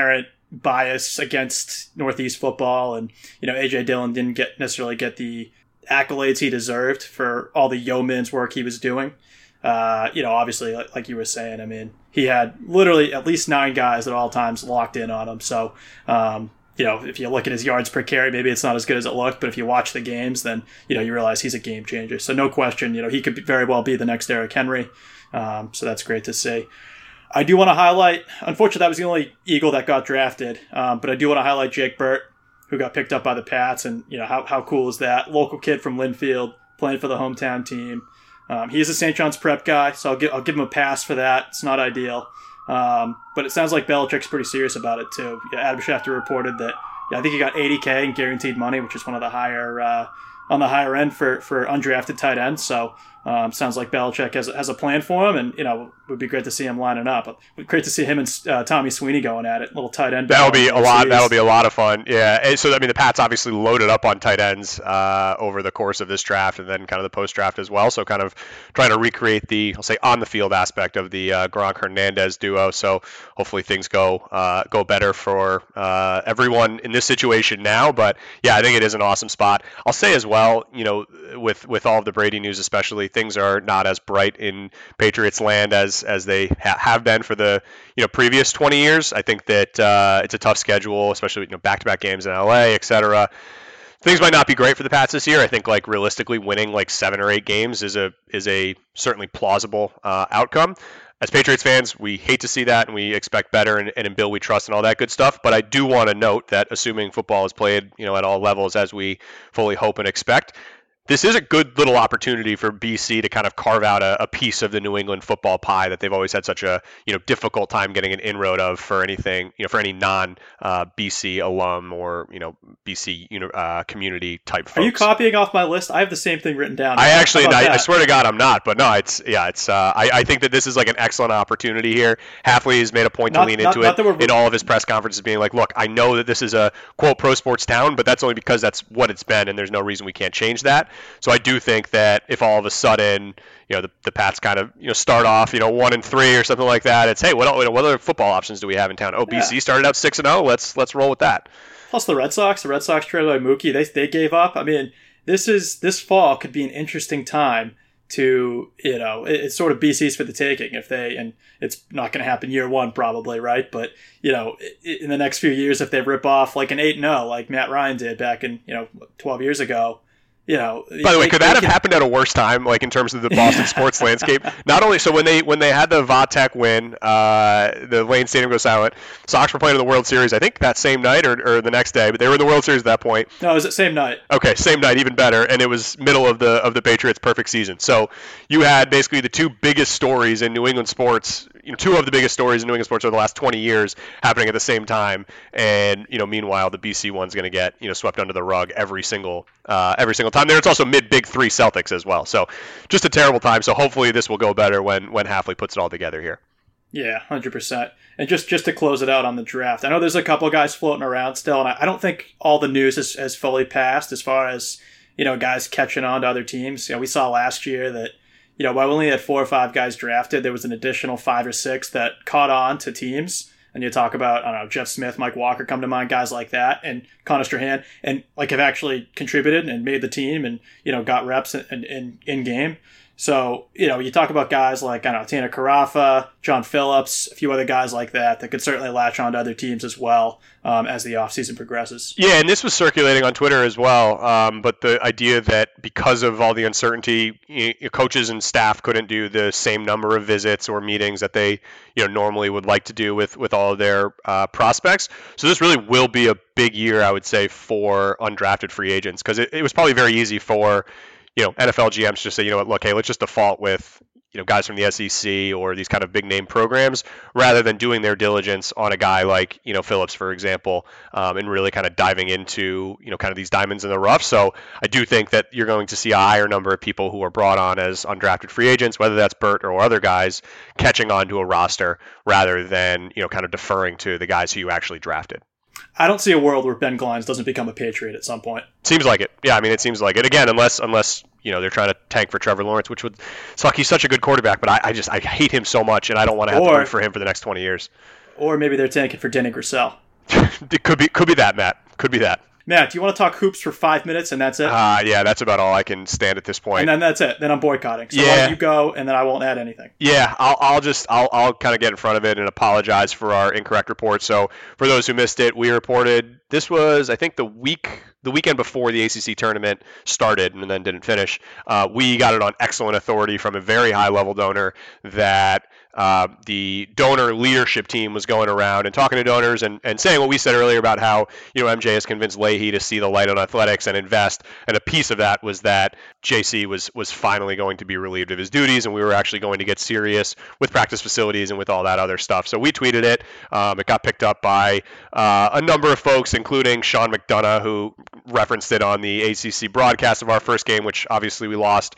S3: bias against Northeast football, and you know A J Dillon didn't get necessarily get the accolades he deserved for all the yeoman's work he was doing. Uh, you know, obviously, like, like you were saying, I mean, he had literally at least nine guys at all times locked in on him. So, um, you know, if you look at his yards per carry, maybe it's not as good as it looked, but if you watch the games, then, you know, you realize he's a game changer. So no question, you know, he could very well be the next Derrick Henry. Um, so that's great to see. I do want to highlight, unfortunately, that was the only Eagle that got drafted, um, but I do want to highlight Jake Burt, who got picked up by the Pats, and, you know, how, how cool is that? Local kid from Linfield, playing for the hometown team. Um, he is a Saint John's Prep guy, so I'll give, I'll give him a pass for that. It's not ideal. Um, but it sounds like Belichick's pretty serious about it, too. Yeah, Adam Schefter reported that, yeah, I think he got eighty K in guaranteed money, which is one of the higher, uh, on the higher end for, for undrafted tight ends. So, um, sounds like Belichick has, has a plan for him, and, you know, it would be great to see him lining up. Great to see him and uh, Tommy Sweeney going at it, little tight end.
S4: That'll be a lot. That'll be a lot of fun. Yeah. And so, I mean, the Pats obviously loaded up on tight ends uh, over the course of this draft and then kind of the post draft as well. So, kind of trying to recreate the, I'll say, on the field aspect of the uh, Gronk Hernandez duo. So, hopefully things go uh, go better for uh, everyone in this situation now. But yeah, I think it is an awesome spot. I'll say as well, you know, with with all of the Brady news, especially, things are not as bright in Patriots land as as they ha- have been for the you know previous twenty years. I think that uh, it's a tough schedule, especially you know back-to-back games in L A, et cetera. Things might not be great for the Pats this year. I think like realistically winning like seven or eight games is a is a certainly plausible uh, outcome. As Patriots fans, we hate to see that, and we expect better, and, and in Bill we trust and all that good stuff. But I do want to note that assuming football is played you know at all levels as we fully hope and expect, this is a good little opportunity for B C to kind of carve out a, a piece of the New England football pie that they've always had such a you know difficult time getting an inroad of for anything you know for any non uh, B C alum or you know B C you know, uh, community type folks.
S3: Are you copying off my list? I have the same thing written down.
S4: I actually, I, I swear to God, I'm not. But no, it's yeah, it's. Uh, I, I think that this is like an excellent opportunity here. Hafley has made a point to
S3: not,
S4: lean
S3: not,
S4: into
S3: not
S4: it in all of his press conferences, being like, "Look, I know that this is a quote pro sports town, but that's only because that's what it's been, and there's no reason we can't change that." So I do think that if all of a sudden, you know, the, the Pats kind of, you know, start off, you know, one and three or something like that, it's, hey, what, what other football options do we have in town? Oh, yeah. B C started out six and oh. Let's let's roll with that.
S3: Plus the Red Sox, the Red Sox traded by Mookie. They they gave up. I mean, this is this fall could be an interesting time to, you know, it, it's sort of B C's for the taking if they, and it's not going to happen year one probably, right? But, you know, in the next few years, if they rip off like an eight and oh like Matt Ryan did back in, you know, twelve years ago. You know,
S4: by the way,
S3: they,
S4: could that have
S3: can...
S4: happened at a worse time, like in terms of the Boston sports landscape? Not only so when they when they had the Vatek win, uh, the Lane Stadium goes silent. Sox were playing in the World Series, I think that same night or, or the next day, but they were in the World Series at that point.
S3: No, it was the same night.
S4: Okay, same night, even better, and it was middle of the of the Patriots' perfect season. So you had basically the two biggest stories in New England sports. You know, two of the biggest stories in New England sports over the last twenty years happening at the same time, and you know, meanwhile, the B C one's going to get you know swept under the rug every single uh, every single time. There, it's also mid Big Three Celtics as well, so just a terrible time. So hopefully, this will go better when when Hafley puts it all together here.
S3: Yeah, one hundred percent. And just just to close it out on the draft, I know there's a couple of guys floating around still, and I, I don't think all the news has, has fully passed as far as you know guys catching on to other teams. You know, we saw last year that. You know, while we only had four or five guys drafted, there was an additional five or six that caught on to teams. And you talk about, I don't know, Jeff Smith, Mike Walker come to mind, guys like that, and Connor Strahan, and like have actually contributed and made the team and, you know, got reps in, in, in game. So, you know, you talk about guys like, I don't know, Tanner Carafa, John Phillips, a few other guys like that that could certainly latch on to other teams as well um, as the offseason progresses.
S4: Yeah, and this was circulating on Twitter as well. Um, but the idea that because of all the uncertainty, you know, coaches and staff couldn't do the same number of visits or meetings that they you know normally would like to do with, with all of their uh, prospects. So this really will be a big year, I would say, for undrafted free agents because it, it was probably very easy for you know, N F L G Ms just say, you know what, look, hey, let's just default with, you know, guys from the S E C or these kind of big name programs rather than doing their diligence on a guy like, you know, Phillips, for example, um, and really kind of diving into, you know, kind of these diamonds in the rough. So I do think that you're going to see a higher number of people who are brought on as undrafted free agents, whether that's Burt or other guys catching on to a roster rather than, you know, kind of deferring to the guys who you actually drafted.
S3: I don't see a world where Ben Glines doesn't become a Patriot at some point.
S4: Seems like it. Yeah, I mean, it seems like it. Again, unless unless you know they're trying to tank for Trevor Lawrence, which would suck. He's such a good quarterback, but I, I just I hate him so much, and I don't want to have or, to root for him for the next twenty years.
S3: Or maybe they're tanking for Denny Grissel.
S4: It could be could be that, Matt. Could be that.
S3: Matt, do you want to talk hoops for five minutes and that's it?
S4: Uh, yeah, that's about all I can stand at this point.
S3: And then that's it. Then I'm boycotting. So
S4: yeah.
S3: why don't you go, and then I won't add anything.
S4: Yeah, I'll, I'll just I'll, I'll kind of get in front of it and apologize for our incorrect report. So for those who missed it, we reported this was I think the week the weekend before the A C C tournament started and then didn't finish. Uh, we got it on excellent authority from a very high level donor that uh, the donor leadership team was going around and talking to donors and, and saying what we said earlier about how, you know, M J has convinced Leahy to see the light on athletics and invest. And a piece of that was that J C was was finally going to be relieved of his duties, and we were actually going to get serious with practice facilities and with all that other stuff. So we tweeted it. Um, it got picked up by uh, a number of folks, including Sean McDonough, who referenced it on the A C C broadcast of our first game, which obviously we lost.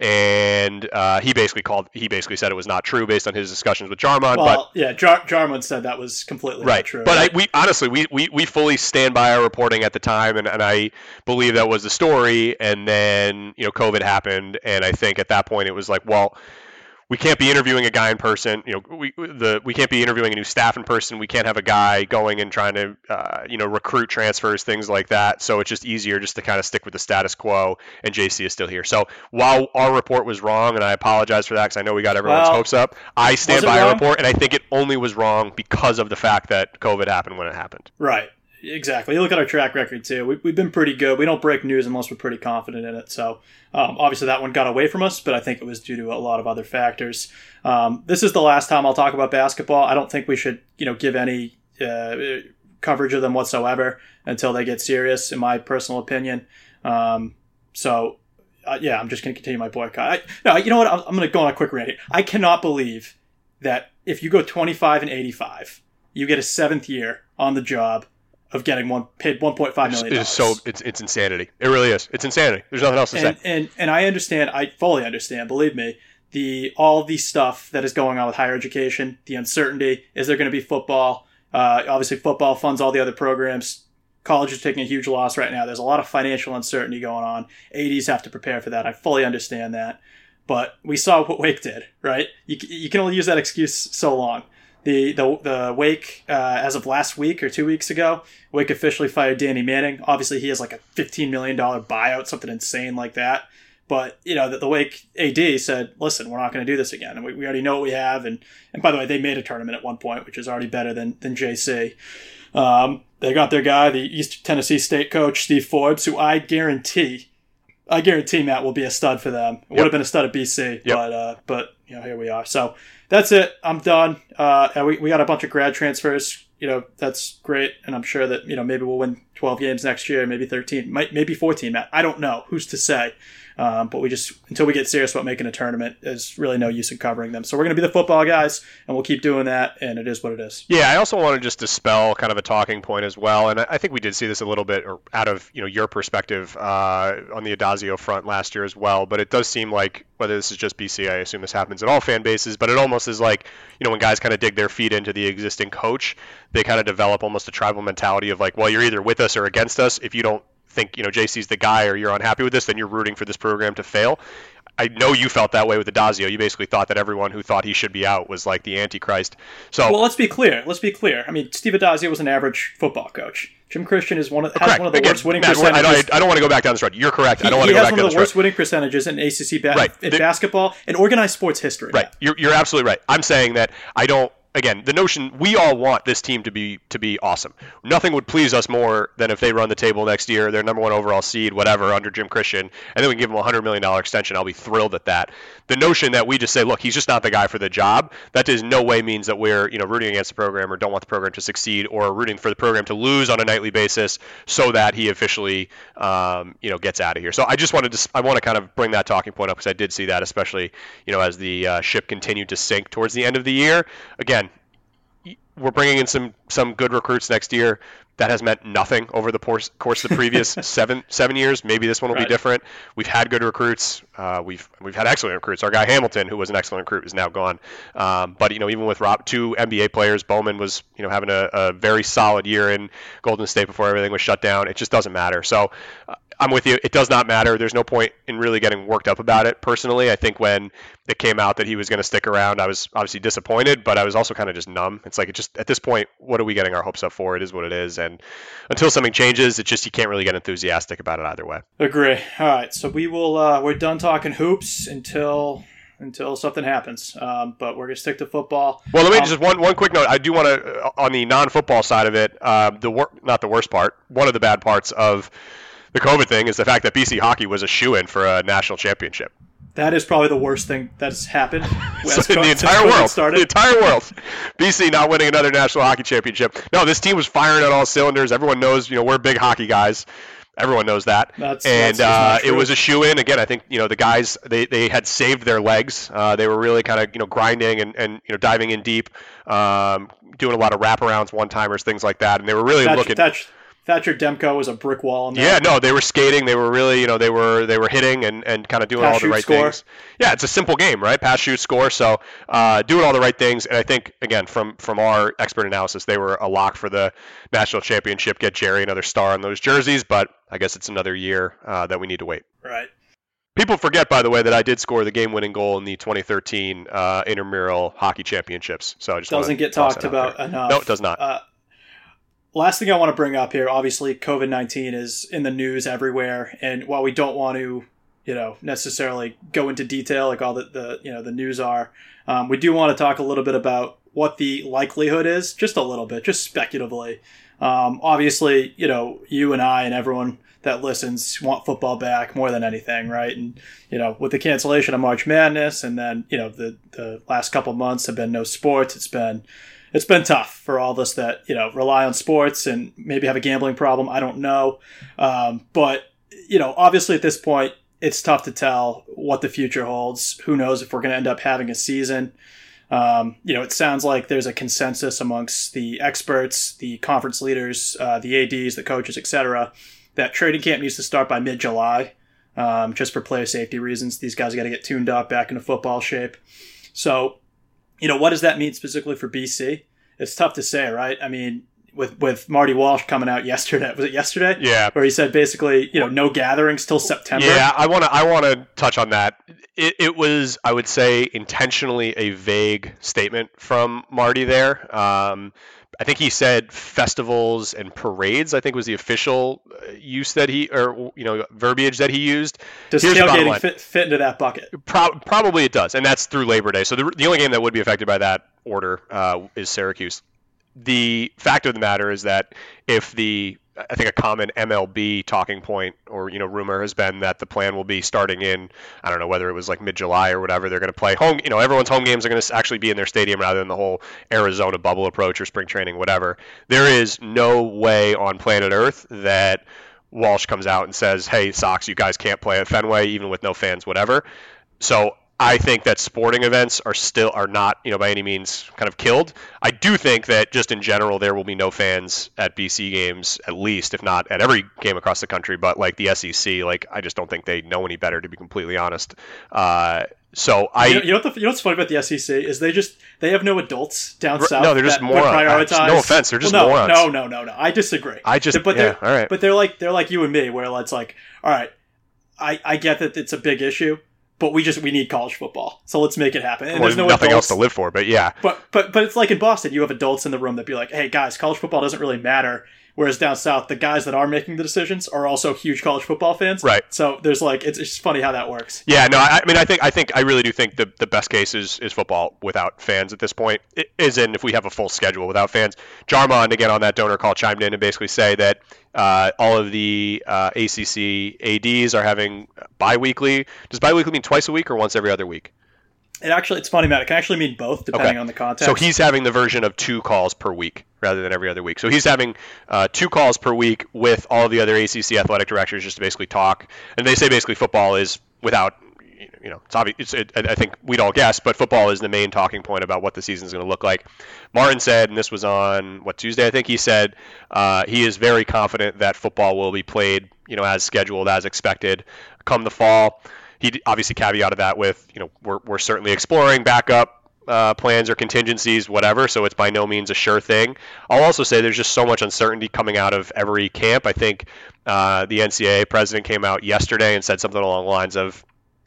S4: And uh, he basically called, he basically said it was not true based on his discussions with Jarmon.
S3: Well,
S4: but
S3: yeah, Jar- Jarmon said that was completely
S4: right.
S3: not true.
S4: But
S3: right?
S4: I, we honestly, we, we, we fully stand by our reporting at the time, and, and I believe that was the story. And then, you know, COVID happened, and I think at that point it was like, well, we can't be interviewing a guy in person. You know, we the we can't be interviewing a new staff in person. We can't have a guy going and trying to, uh, you know, recruit transfers, things like that. So it's just easier just to kind of stick with the status quo. And J C is still here. So while our report was wrong, and I apologize for that because I know we got everyone's
S3: well,
S4: hopes up, I stand by
S3: wrong?
S4: our report, and I think it only was wrong because of the fact that COVID happened when it happened.
S3: Right. Exactly. You look at our track record, too. We, we've been pretty good. We don't break news unless we're pretty confident in it. So, um, obviously, that one got away from us, but I think it was due to a lot of other factors. Um, this is the last time I'll talk about basketball. I don't think we should, you know, give any uh, coverage of them whatsoever until they get serious, in my personal opinion. Um, so, uh, yeah, I'm just going to continue my boycott. I, no, you know what? I'm, I'm going to go on a quick rant here. I cannot believe that if you go twenty-five and eighty-five, you get a seventh year on the job of getting one paid one point five million dollars.
S4: It is so it's it's insanity. It really is. It's insanity. There's nothing else to
S3: and,
S4: say.
S3: And and I understand. I fully understand. Believe me, the all of the stuff that is going on with higher education, the uncertainty. Is there going to be football? Uh, obviously, football funds all the other programs. College is taking a huge loss right now. There's a lot of financial uncertainty going on. A Ds have to prepare for that. I fully understand that. But we saw what Wake did, right? You you can only use that excuse so long. The the the Wake, uh, as of last week or two weeks ago, Wake officially fired Danny Manning. Obviously, he has like a fifteen million dollars buyout, something insane like that. But, you know, the, the Wake A D said, listen, we're not going to do this again. And we, we already know what we have. And, and by the way, they made a tournament at one point, which is already better than, than J C. Um, they got their guy, the East Tennessee State coach, Steve Forbes, who I guarantee, I guarantee, Matt, will be a stud for them. It would
S4: Yep.
S3: have been a stud at B C,
S4: Yep.
S3: but, uh, but, you know, here we are. So that's it. I'm done. Uh, and we, we got a bunch of grad transfers. You know, that's great. And I'm sure that, you know, maybe we'll win twelve games next year, maybe thirteen, might, maybe fourteen, Matt. I don't know. Who's to say? Um, but we just, until we get serious about making a tournament, there's really no use in covering them. So we're going to be the football guys, and we'll keep doing that, and it is what it is.
S4: Yeah, I also want to just dispel kind of a talking point as well, and I think we did see this a little bit or out of you know your perspective uh, on the Adazio front last year as well, but it does seem like, whether this is just B C, I assume this happens at all fan bases, but it almost is like, you know, when guys kind of dig their feet into the existing coach, they kind of develop almost a tribal mentality of like, well, you're either with us or against us. If you don't think, you know, J C's the guy or you're unhappy with this, then you're rooting for this program to fail. I know you felt that way with Adazio. You basically thought that everyone who thought he should be out was like the Antichrist. So,
S3: well, let's be clear. Let's be clear. I mean, Steve Adazio was an average football coach. Jim Christian is one of has
S4: correct.
S3: one of the
S4: Again,
S3: worst winning
S4: Matt,
S3: percentages.
S4: I don't, I don't want to go back down this road. You're correct.
S3: He,
S4: I don't want to
S3: he
S4: go
S3: has
S4: back
S3: one
S4: down
S3: of
S4: this
S3: the worst
S4: road.
S3: winning percentages in A C C ba-
S4: Right.
S3: in
S4: The-
S3: basketball and organized sports history.
S4: Right.
S3: Matt.
S4: You're, you're absolutely right. I'm saying that I don't. Again, the notion we all want this team to be to be awesome. Nothing would please us more than if they run the table next year, their number one overall seed, whatever, under Jim Christian, and then we can give them a hundred million dollar extension. I'll be thrilled at that. The notion that we just say, look, he's just not the guy for the job, that does no way means that we're you know rooting against the program or don't want the program to succeed or rooting for the program to lose on a nightly basis so that he officially um, you know gets out of here. So I just wanted to I want to kind of bring that talking point up because I did see that, especially you know as the uh, ship continued to sink towards the end of the year. Again, we're bringing in some some good recruits next year. That has meant nothing over the course, course of the previous seven seven years. Maybe this one will
S3: Right.
S4: be different. We've had good recruits. Uh, we've we've had excellent recruits. Our guy Hamilton, who was an excellent recruit, is now gone. Um, but you know, even with Rob, two N B A players, Bowman was you know having a, a very solid year in Golden State before everything was shut down. It just doesn't matter. So uh, I'm with you. It does not matter. There's no point in really getting worked up about it. Personally, I think when it came out that he was going to stick around, I was obviously disappointed, but I was also kind of just numb. It's like it just at this point, what are we getting our hopes up for? It is what it is, and until something changes, it's just you can't really get enthusiastic about it either way.
S3: Agree. All right, so we will. Uh, we're done talking hoops until until something happens. Um, but we're gonna stick to football.
S4: Well, let me
S3: Um,
S4: just one one quick note. I do want to on the non-football side of it. Uh, the wor- not the worst part. One of the bad parts of the COVID thing is the fact that B C hockey was a shoo-in for a national championship.
S3: That is probably the worst thing that's happened
S4: So
S3: as
S4: in
S3: co-
S4: the
S3: since
S4: entire
S3: COVID
S4: world,
S3: started.
S4: the entire world, B C not winning another national hockey championship. No, this team was firing on all cylinders. Everyone knows, you know, we're big hockey guys. Everyone knows that.
S3: That's-
S4: and
S3: that's just not
S4: uh, it
S3: true.
S4: was a shoe-in. Again, I think, you know, the guys, they, they had saved their legs. Uh, they were really kind of, you know, grinding and, and you know, diving in deep, um, doing a lot of wraparounds, one-timers, things like that. And they were really
S3: Thatcher,
S4: looking...
S3: Thatcher, Thatcher Demko was a brick wall. In there.
S4: Yeah, no, they were skating. They were really, you know, they were they were hitting and, and kind of doing
S3: Pass,
S4: all the
S3: shoot,
S4: right
S3: score.
S4: things. Yeah, it's a simple game, right? Pass, shoot, score. So uh, doing all the right things. And I think, again, from from our expert analysis, they were a lock for the national championship. Get Jerry another star on those jerseys, but I guess it's another year uh, that we need to wait.
S3: Right.
S4: People forget, by the way, that I did score the game-winning goal in the twenty thirteen uh, intramural hockey championships. So I just
S3: Doesn't
S4: wanna
S3: get
S4: toss
S3: talked
S4: that out
S3: about
S4: there.
S3: enough.
S4: No, it does not.
S3: Uh, last thing I want to bring up here, obviously COVID nineteen is in the news everywhere. And while we don't want to, you know, necessarily go into detail like all the, the you know, the news are, um, we do want to talk a little bit about what the likelihood is, just a little bit, just speculatively. Um, obviously, you know, you and I and everyone that listens want football back more than anything, right? And, you know, with the cancellation of March Madness and then, you know, the, the last couple months have been no sports. It's been, it's been tough for all of us that, you know, rely on sports and maybe have a gambling problem. I don't know. Um, but, you know, obviously at this point, it's tough to tell what the future holds. Who knows if we're going to end up having a season. Um, you know, it sounds like there's a consensus amongst the experts, the conference leaders, uh, the A Ds, the coaches, et cetera, that training camp needs to start by mid-July, um, just for player safety reasons. These guys got to get tuned up back into football shape. So, you know, what does that mean specifically for B C? It's tough to say, right? I mean, with with Marty Walsh coming out yesterday, was it yesterday?
S4: Yeah.
S3: Where he said basically, you know, no gatherings till September.
S4: Yeah, I want to I want to touch on that. It, it was, I would say, intentionally a vague statement from Marty there. Um, I think he said festivals and parades, I think was the official use that he, or, you know, verbiage that he used.
S3: Does
S4: Here's the bottom
S3: tailgating
S4: line.
S3: fit, fit into that bucket?
S4: Pro- probably it does, and that's through Labor Day. So the, the only game that would be affected by that order uh, is Syracuse. The fact of the matter is that if the, I think a common M L B talking point or, you know, rumor has been that the plan will be starting in, I don't know, whether it was like mid-July or whatever, they're going to play home, you know, everyone's home games are going to actually be in their stadium rather than the whole Arizona bubble approach or spring training, whatever. There is no way on planet Earth that Walsh comes out and says, hey, Sox, you guys can't play at Fenway, even with no fans, whatever. So I think that sporting events are still are not, you know, by any means kind of killed. I do think that just in general there will be no fans at B C games, at least, if not at every game across the country. But like the S E C, like I just don't think they know any better, to be completely honest. Uh, so I,
S3: You know, you know, what the, you know what's funny about the S E C is they just they have no adults down
S4: R-
S3: south.
S4: no, they're just
S3: that would
S4: morons.
S3: prioritize.
S4: No offense, they're just
S3: well, no,
S4: morons.
S3: No, no, no, no. I disagree.
S4: I just,
S3: but
S4: yeah,
S3: they're,
S4: all right.
S3: But they're like they're like you and me, where it's like, all right, I I get that it's a big issue, but we just we need college football, so let's make it happen. And
S4: well,
S3: there's no
S4: nothing
S3: adults,
S4: else to live for, but yeah.
S3: But but but it's like in Boston, you have adults in the room that be like, hey guys, college football doesn't really matter. Whereas down south, the guys that are making the decisions are also huge college football fans.
S4: Right.
S3: So there's like it's, it's just funny how that works.
S4: Yeah, no, I, I mean, I think, I think, I really do think the, the best case is, is football without fans at this point. It is in if we have a full schedule without fans. Jarmond, again, on that donor call, chimed in and basically say that uh, all of the uh, A C C A Ds are having bi-weekly. Does bi-weekly mean twice a week or once every other week?
S3: It actually, it's funny, Matt. It can actually mean both, depending
S4: Okay.
S3: on the context.
S4: So he's having the version of two calls per week rather than every other week. So he's having uh, two calls per week with all of the other A C C athletic directors just to basically talk. And they say basically football is without you know, it's obvious. It's, it, I think we'd all guess, but football is the main talking point about what the season is going to look like. Martin said, and this was on what Tuesday, I think he said, uh, he is very confident that football will be played, you know, as scheduled, as expected, come the fall. He obviously caveated that with, you know, we're we're certainly exploring backup Uh, plans or contingencies, whatever, so it's by no means a sure thing. I'll also say there's just so much uncertainty coming out of every camp. I think uh, the N C double A president came out yesterday and said something along the lines of,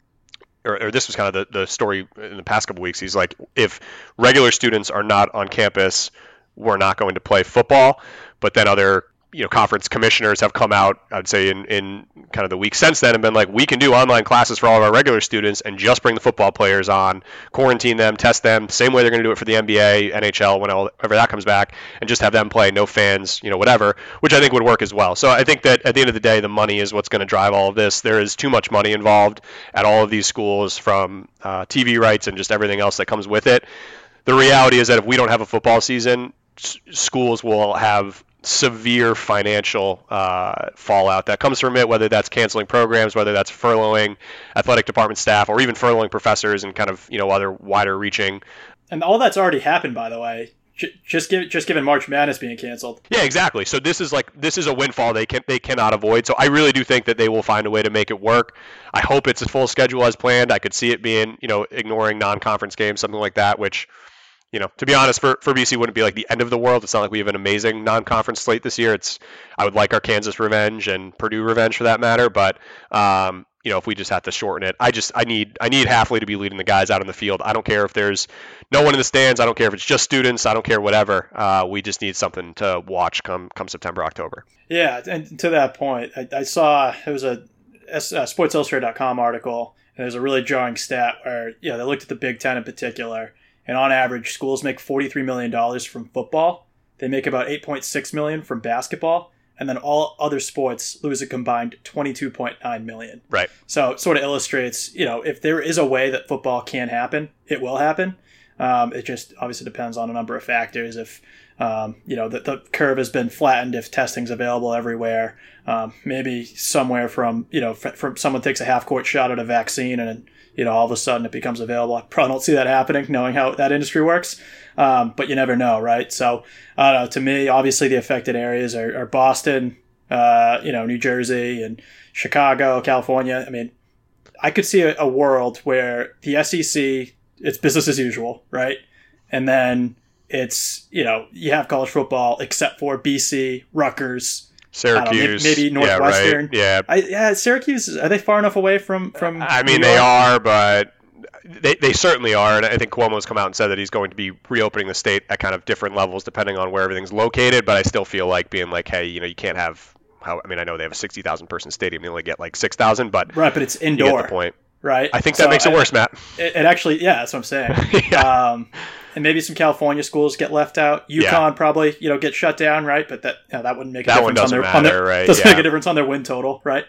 S4: or, or this was kind of the, the story in the past couple weeks, he's like, if regular students are not on campus, we're not going to play football. But then other you know, conference commissioners have come out, I'd say in, in kind of the week since then, and been like, we can do online classes for all of our regular students and just bring the football players on, quarantine them, test them, same way they're going to do it for the N B A, N H L, whenever that comes back, and just have them play, no fans, you know, whatever, which I think would work as well. So I think that at the end of the day, the money is what's going to drive all of this. There is too much money involved at all of these schools, from uh, T V rights and just everything else that comes with it. The reality is that if we don't have a football season, s- schools will have severe financial uh, fallout that comes from it, whether that's canceling programs, whether that's furloughing athletic department staff, or even furloughing professors and kind of, you know, other wider reaching.
S3: And all that's already happened, by the way. Just give, just given March Madness being canceled.
S4: Yeah, exactly. So this is like this is a windfall they can they cannot avoid. So I really do think that they will find a way to make it work. I hope it's a full schedule as planned. I could see it being, you know, ignoring non-conference games, something like that, which, you know, to be honest, for, for B C wouldn't be like the end of the world. It's not like we have an amazing non-conference slate this year. It's I would like our Kansas revenge and Purdue revenge for that matter, but um, you know, if we just have to shorten it, I just I need I need Hafley to be leading the guys out in the field. I don't care if there's no one in the stands. I don't care if it's just students. I don't care whatever. Uh, we just need something to watch come come September, October.
S3: Yeah, and to that point, I, I saw it was a, a Sports Illustrated dot com article, and there's a really jarring stat where yeah they looked at the Big Ten in particular. And on average, schools make forty-three million dollars from football. They make about eight point six million dollars from basketball. And then all other sports lose a combined twenty-two point nine million dollars.
S4: Right.
S3: So it sort of illustrates, you know, if there is a way that football can happen, it will happen. Um, it just obviously depends on a number of factors. If, um, you know, the, the curve has been flattened, if testing's available everywhere, um, maybe somewhere from, you know, from, from someone takes a half-court shot at a vaccine and, you know, all of a sudden it becomes available. I probably don't see that happening, knowing how that industry works. Um, but you never know, right? So, I don't know. To me, obviously the affected areas are, are Boston, uh, you know, New Jersey and Chicago, California. I mean, I could see a, a world where the S E C, it's business as usual, right? And then it's, you know, you have college football except for B C, Rutgers,
S4: Syracuse,
S3: know, maybe, maybe Northwestern.
S4: Yeah, right.
S3: I, yeah, Syracuse. Are they far enough away from from?
S4: I mean, they are, but they they certainly are. And I think Cuomo's come out and said that he's going to be reopening the state at kind of different levels depending on where everything's located. But I still feel like being like, hey, you know, you can't have. How I mean, I know they have a sixty thousand person stadium. They only get like six thousand, but
S3: right, but it's indoor.
S4: You get the point,
S3: right?
S4: I think that
S3: so
S4: makes it
S3: I,
S4: worse, Matt.
S3: It, it actually, yeah, that's what I'm saying.
S4: yeah.
S3: Um, and maybe some California schools get left out. UConn
S4: yeah.
S3: probably, you know, get shut down, right? But that you know, that wouldn't make a
S4: that
S3: difference on their,
S4: matter,
S3: on their
S4: right?
S3: doesn't
S4: yeah.
S3: make a difference on their win total, right?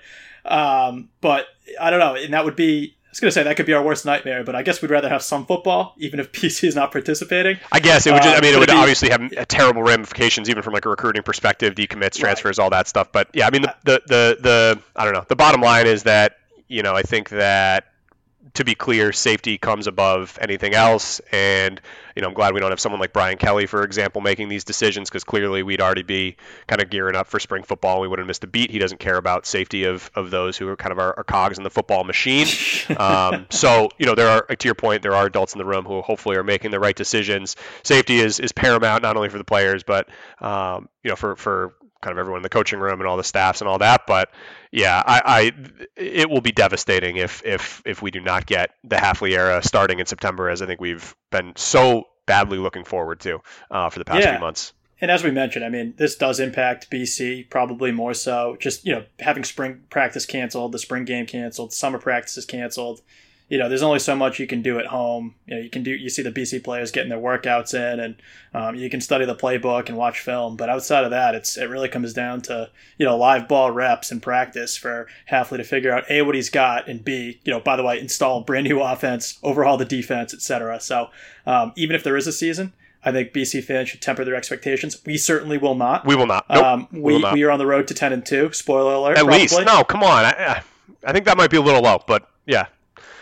S3: Um, but I don't know, and that would be. I was going to say that could be our worst nightmare, but I guess we'd rather have some football, even if P C is not participating.
S4: I guess it would. Just, I mean, it
S3: uh,
S4: would
S3: be,
S4: obviously have terrible ramifications, even from like a recruiting perspective, decommits, transfers, right. all that stuff. But yeah, I mean, the, the the the I don't know. The bottom line is that you know I think that to be clear, safety comes above anything else, and you know I'm glad we don't have someone like Brian Kelly, for example, making these decisions because clearly we'd already be kind of gearing up for spring football. We wouldn't have missed a beat. He doesn't care about safety of, of those who are kind of our, our cogs in the football machine. um, so you know there are, to your point, there are adults in the room who hopefully are making the right decisions. Safety is is paramount not only for the players but um, you know for for kind of everyone in the coaching room and all the staffs and all that. But yeah, I, I it will be devastating if if if we do not get the Hafley era starting in September, as I think we've been so badly looking forward to uh, for the past
S3: yeah.
S4: few months.
S3: And as we mentioned, I mean, this does impact B C probably more so. Just, you know, having spring practice canceled, the spring game canceled, summer practices canceled. You know, there's only so much you can do at home. You know, you can do, you see the B C players getting their workouts in, and um, you can study the playbook and watch film. But outside of that, it's it really comes down to, you know, live ball reps and practice for Hafley to figure out A, what he's got, and B, you know, by the way, install brand new offense, overhaul the defense, et cetera. So um, even if there is a season, I think B C fans should temper their expectations. We certainly will not.
S4: We will not. Nope.
S3: Um, we
S4: we, will not.
S3: we are on the road to ten and two. Spoiler alert.
S4: At
S3: probably.
S4: least. No, come on. I, I think that might be a little low, but yeah.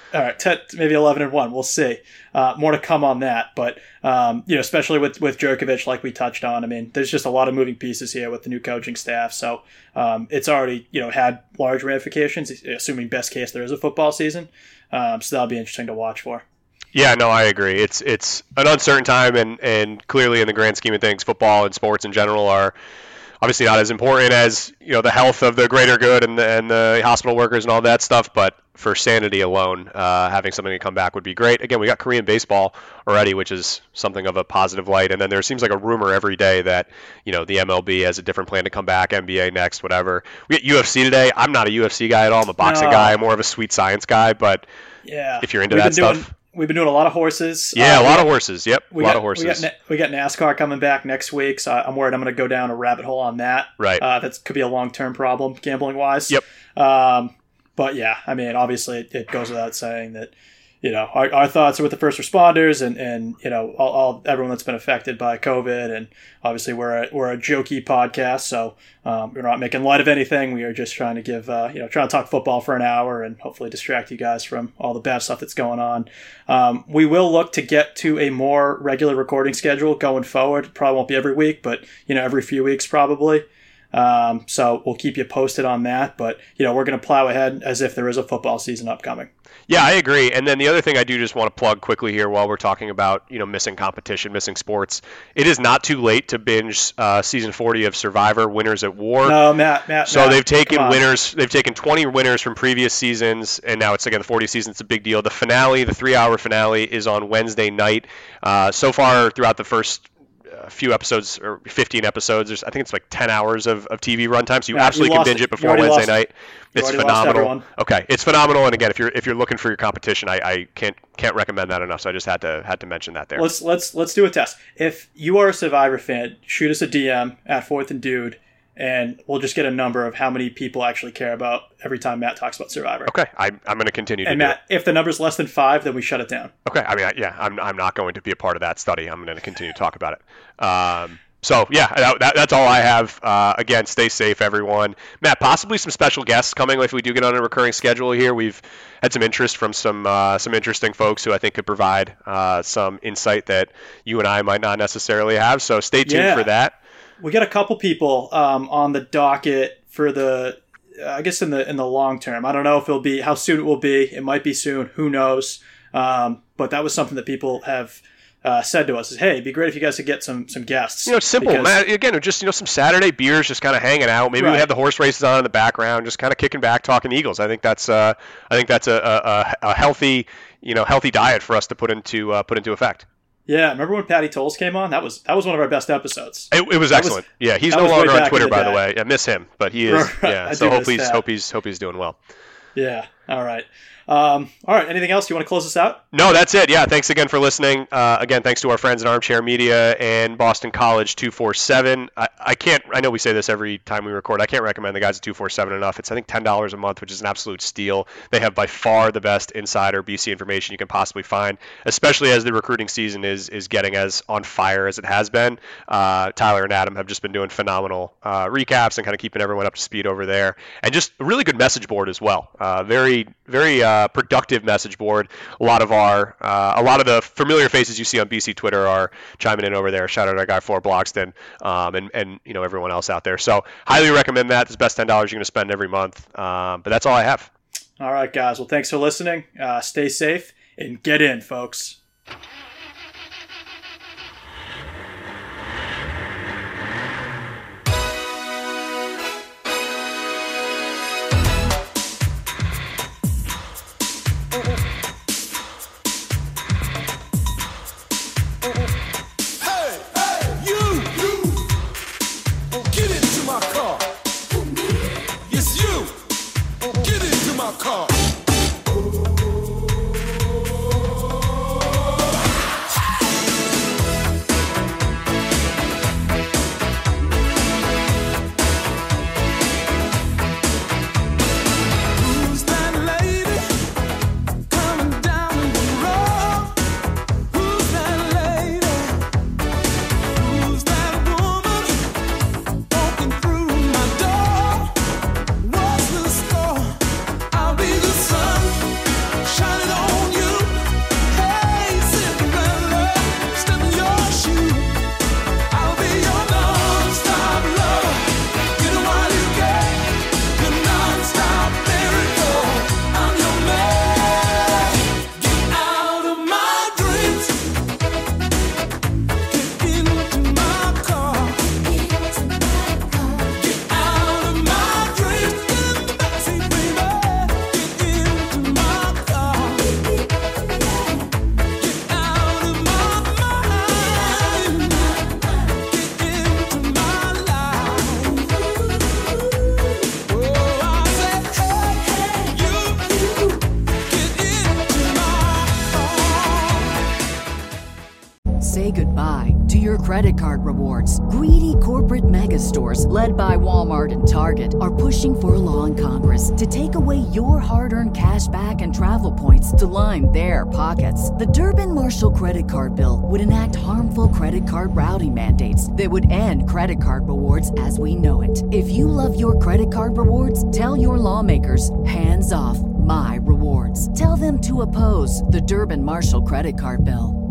S3: all right, ten, maybe eleven and one. We'll see. Uh, more to come on that, but um, you know, especially with with Jurkovec, like we touched on. I mean, there's just a lot of moving pieces here with the new coaching staff. So um, it's already you know had large ramifications. Assuming best case there is a football season, um, so that'll be interesting to watch for.
S4: Yeah, no, I agree. It's it's an uncertain time, and, and clearly in the grand scheme of things, football and sports in general are obviously not as important as you know the health of the greater good and the, and the hospital workers and all that stuff. But for sanity alone, uh, having something to come back would be great. Again, we got Korean baseball already, which is something of a positive light. And then there seems like a rumor every day that you know the M L B has a different plan to come back, N B A next, whatever. We get U F C today. I'm not a U F C guy at all. I'm a boxing no. guy. I'm more of a sweet science guy. But
S3: yeah,
S4: if you're into
S3: We've
S4: that stuff.
S3: Doing- We've been doing a lot of horses.
S4: Yeah,
S3: uh,
S4: a lot of horses. Yep, a lot
S3: got,
S4: of horses.
S3: We got, we got NASCAR coming back next week, so I'm worried I'm going to go down a rabbit hole on that.
S4: Right.
S3: Uh, that could be a long-term problem, gambling-wise.
S4: Yep.
S3: Um, but yeah, I mean, obviously it, it goes without saying that, you know, our, our thoughts are with the first responders and, and you know, all, all everyone that's been affected by COVID. And obviously we're a, we're a jokey podcast, so um, we're not making light of anything. We are just trying to give, uh, you know, trying to talk football for an hour and hopefully distract you guys from all the bad stuff that's going on. Um, we will look to get to a more regular recording schedule going forward. Probably won't be every week, but, you know, every few weeks probably. Um, so we'll keep you posted on that. But, you know, we're going to plow ahead as if there is a football season upcoming.
S4: Yeah, I agree. And then the other thing I do just want to plug quickly here while we're talking about, you know, missing competition, missing sports, it is not too late to binge uh, season forty of Survivor, Winners at War.
S3: No, Matt, Matt,
S4: So
S3: Matt,
S4: they've taken winners, they've taken twenty winners from previous seasons, and now it's again the fortieth season. It's a big deal. The finale, the three-hour finale, is on Wednesday night. Uh, so far throughout the first a few episodes or fifteen episodes. There's, I think it's like ten hours of, of T V runtime, so you
S3: yeah,
S4: absolutely
S3: you
S4: can binge
S3: it.
S4: it before Wednesday
S3: lost,
S4: night. It's phenomenal. Okay, it's phenomenal. And again, if you're if you're looking for your competition, I, I can't can't recommend that enough. So I just had to had to mention that there.
S3: Let's let's let's do a test. If you are a Survivor fan, shoot us a D M at Fourth and Dude, and we'll just get a number of how many people actually care about every time Matt talks about Survivor.
S4: Okay, I, I'm going to continue to
S3: and
S4: do
S3: Matt,
S4: it.
S3: if the number's less than five, then we shut it down.
S4: Okay, I mean, I, yeah, I'm I'm not going to be a part of that study. I'm going to continue to talk about it. Um, So, yeah, that, that, that's all I have. Uh, again, stay safe, everyone. Matt, possibly some special guests coming if we do get on a recurring schedule here. We've had some interest from some uh, some interesting folks who I think could provide uh, some insight that you and I might not necessarily have. So stay tuned
S3: yeah.
S4: for that.
S3: We got a couple people um, on the docket for the, uh, I guess, in the in the long term. I don't know if it'll be, how soon it will be. It might be soon. Who knows? Um, but that was something that people have Uh, said to us is, hey, it'd be great if you guys could get some some guests.
S4: You know, simple. Because, man, again, just, you know, some Saturday beers, just kind of hanging out. Maybe right. we have the horse races on in the background, just kind of kicking back, talking Eagles. I think that's uh, I think that's a, a, a healthy, you know, healthy diet for us to put into uh, put into effect.
S3: Yeah, remember when Patty Tolles came on? That was that was one of our best episodes.
S4: It, it was
S3: that
S4: excellent.
S3: Was,
S4: yeah, he's no longer on Twitter,
S3: the
S4: by the way. I miss him, but he is. Yeah, so hope he's
S3: that.
S4: hope he's hope he's doing well.
S3: Yeah. All right. Um, all right. Anything else? You want to close this out?
S4: No, that's it. Yeah. Thanks again for listening. Uh, again, thanks to our friends at Armchair Media and Boston College two forty-seven. I, I can't, I know we say this every time we record. I can't recommend the guys at two forty-seven enough. It's, I think, ten dollars a month, which is an absolute steal. They have by far the best insider B C information you can possibly find, especially as the recruiting season is, is getting as on fire as it has been. Uh, Tyler and Adam have just been doing phenomenal uh, recaps and kind of keeping everyone up to speed over there. And just a really good message board as well. Uh, very, very, uh, productive message board. A lot of our, uh, a lot of the familiar faces you see on B C Twitter are chiming in over there. Shout out to our guy Floor Bloxton, um, and and you know everyone else out there. So highly recommend that. It's the best ten dollars you're going to spend every month. Um, but that's all I have.
S3: All right, guys. Well, thanks for listening. Uh, stay safe and get in, folks.
S2: Car.
S5: say goodbye to your credit card rewards. Greedy corporate mega stores, led by Walmart and Target, are pushing for a law in Congress to take away your hard-earned cash back and travel points to line their pockets. The Durbin-Marshall credit card bill would enact harmful credit card routing mandates that would end credit card rewards as we know it. If you love your credit card rewards, tell your lawmakers, hands off my rewards. Tell them to oppose the Durbin-Marshall credit card bill.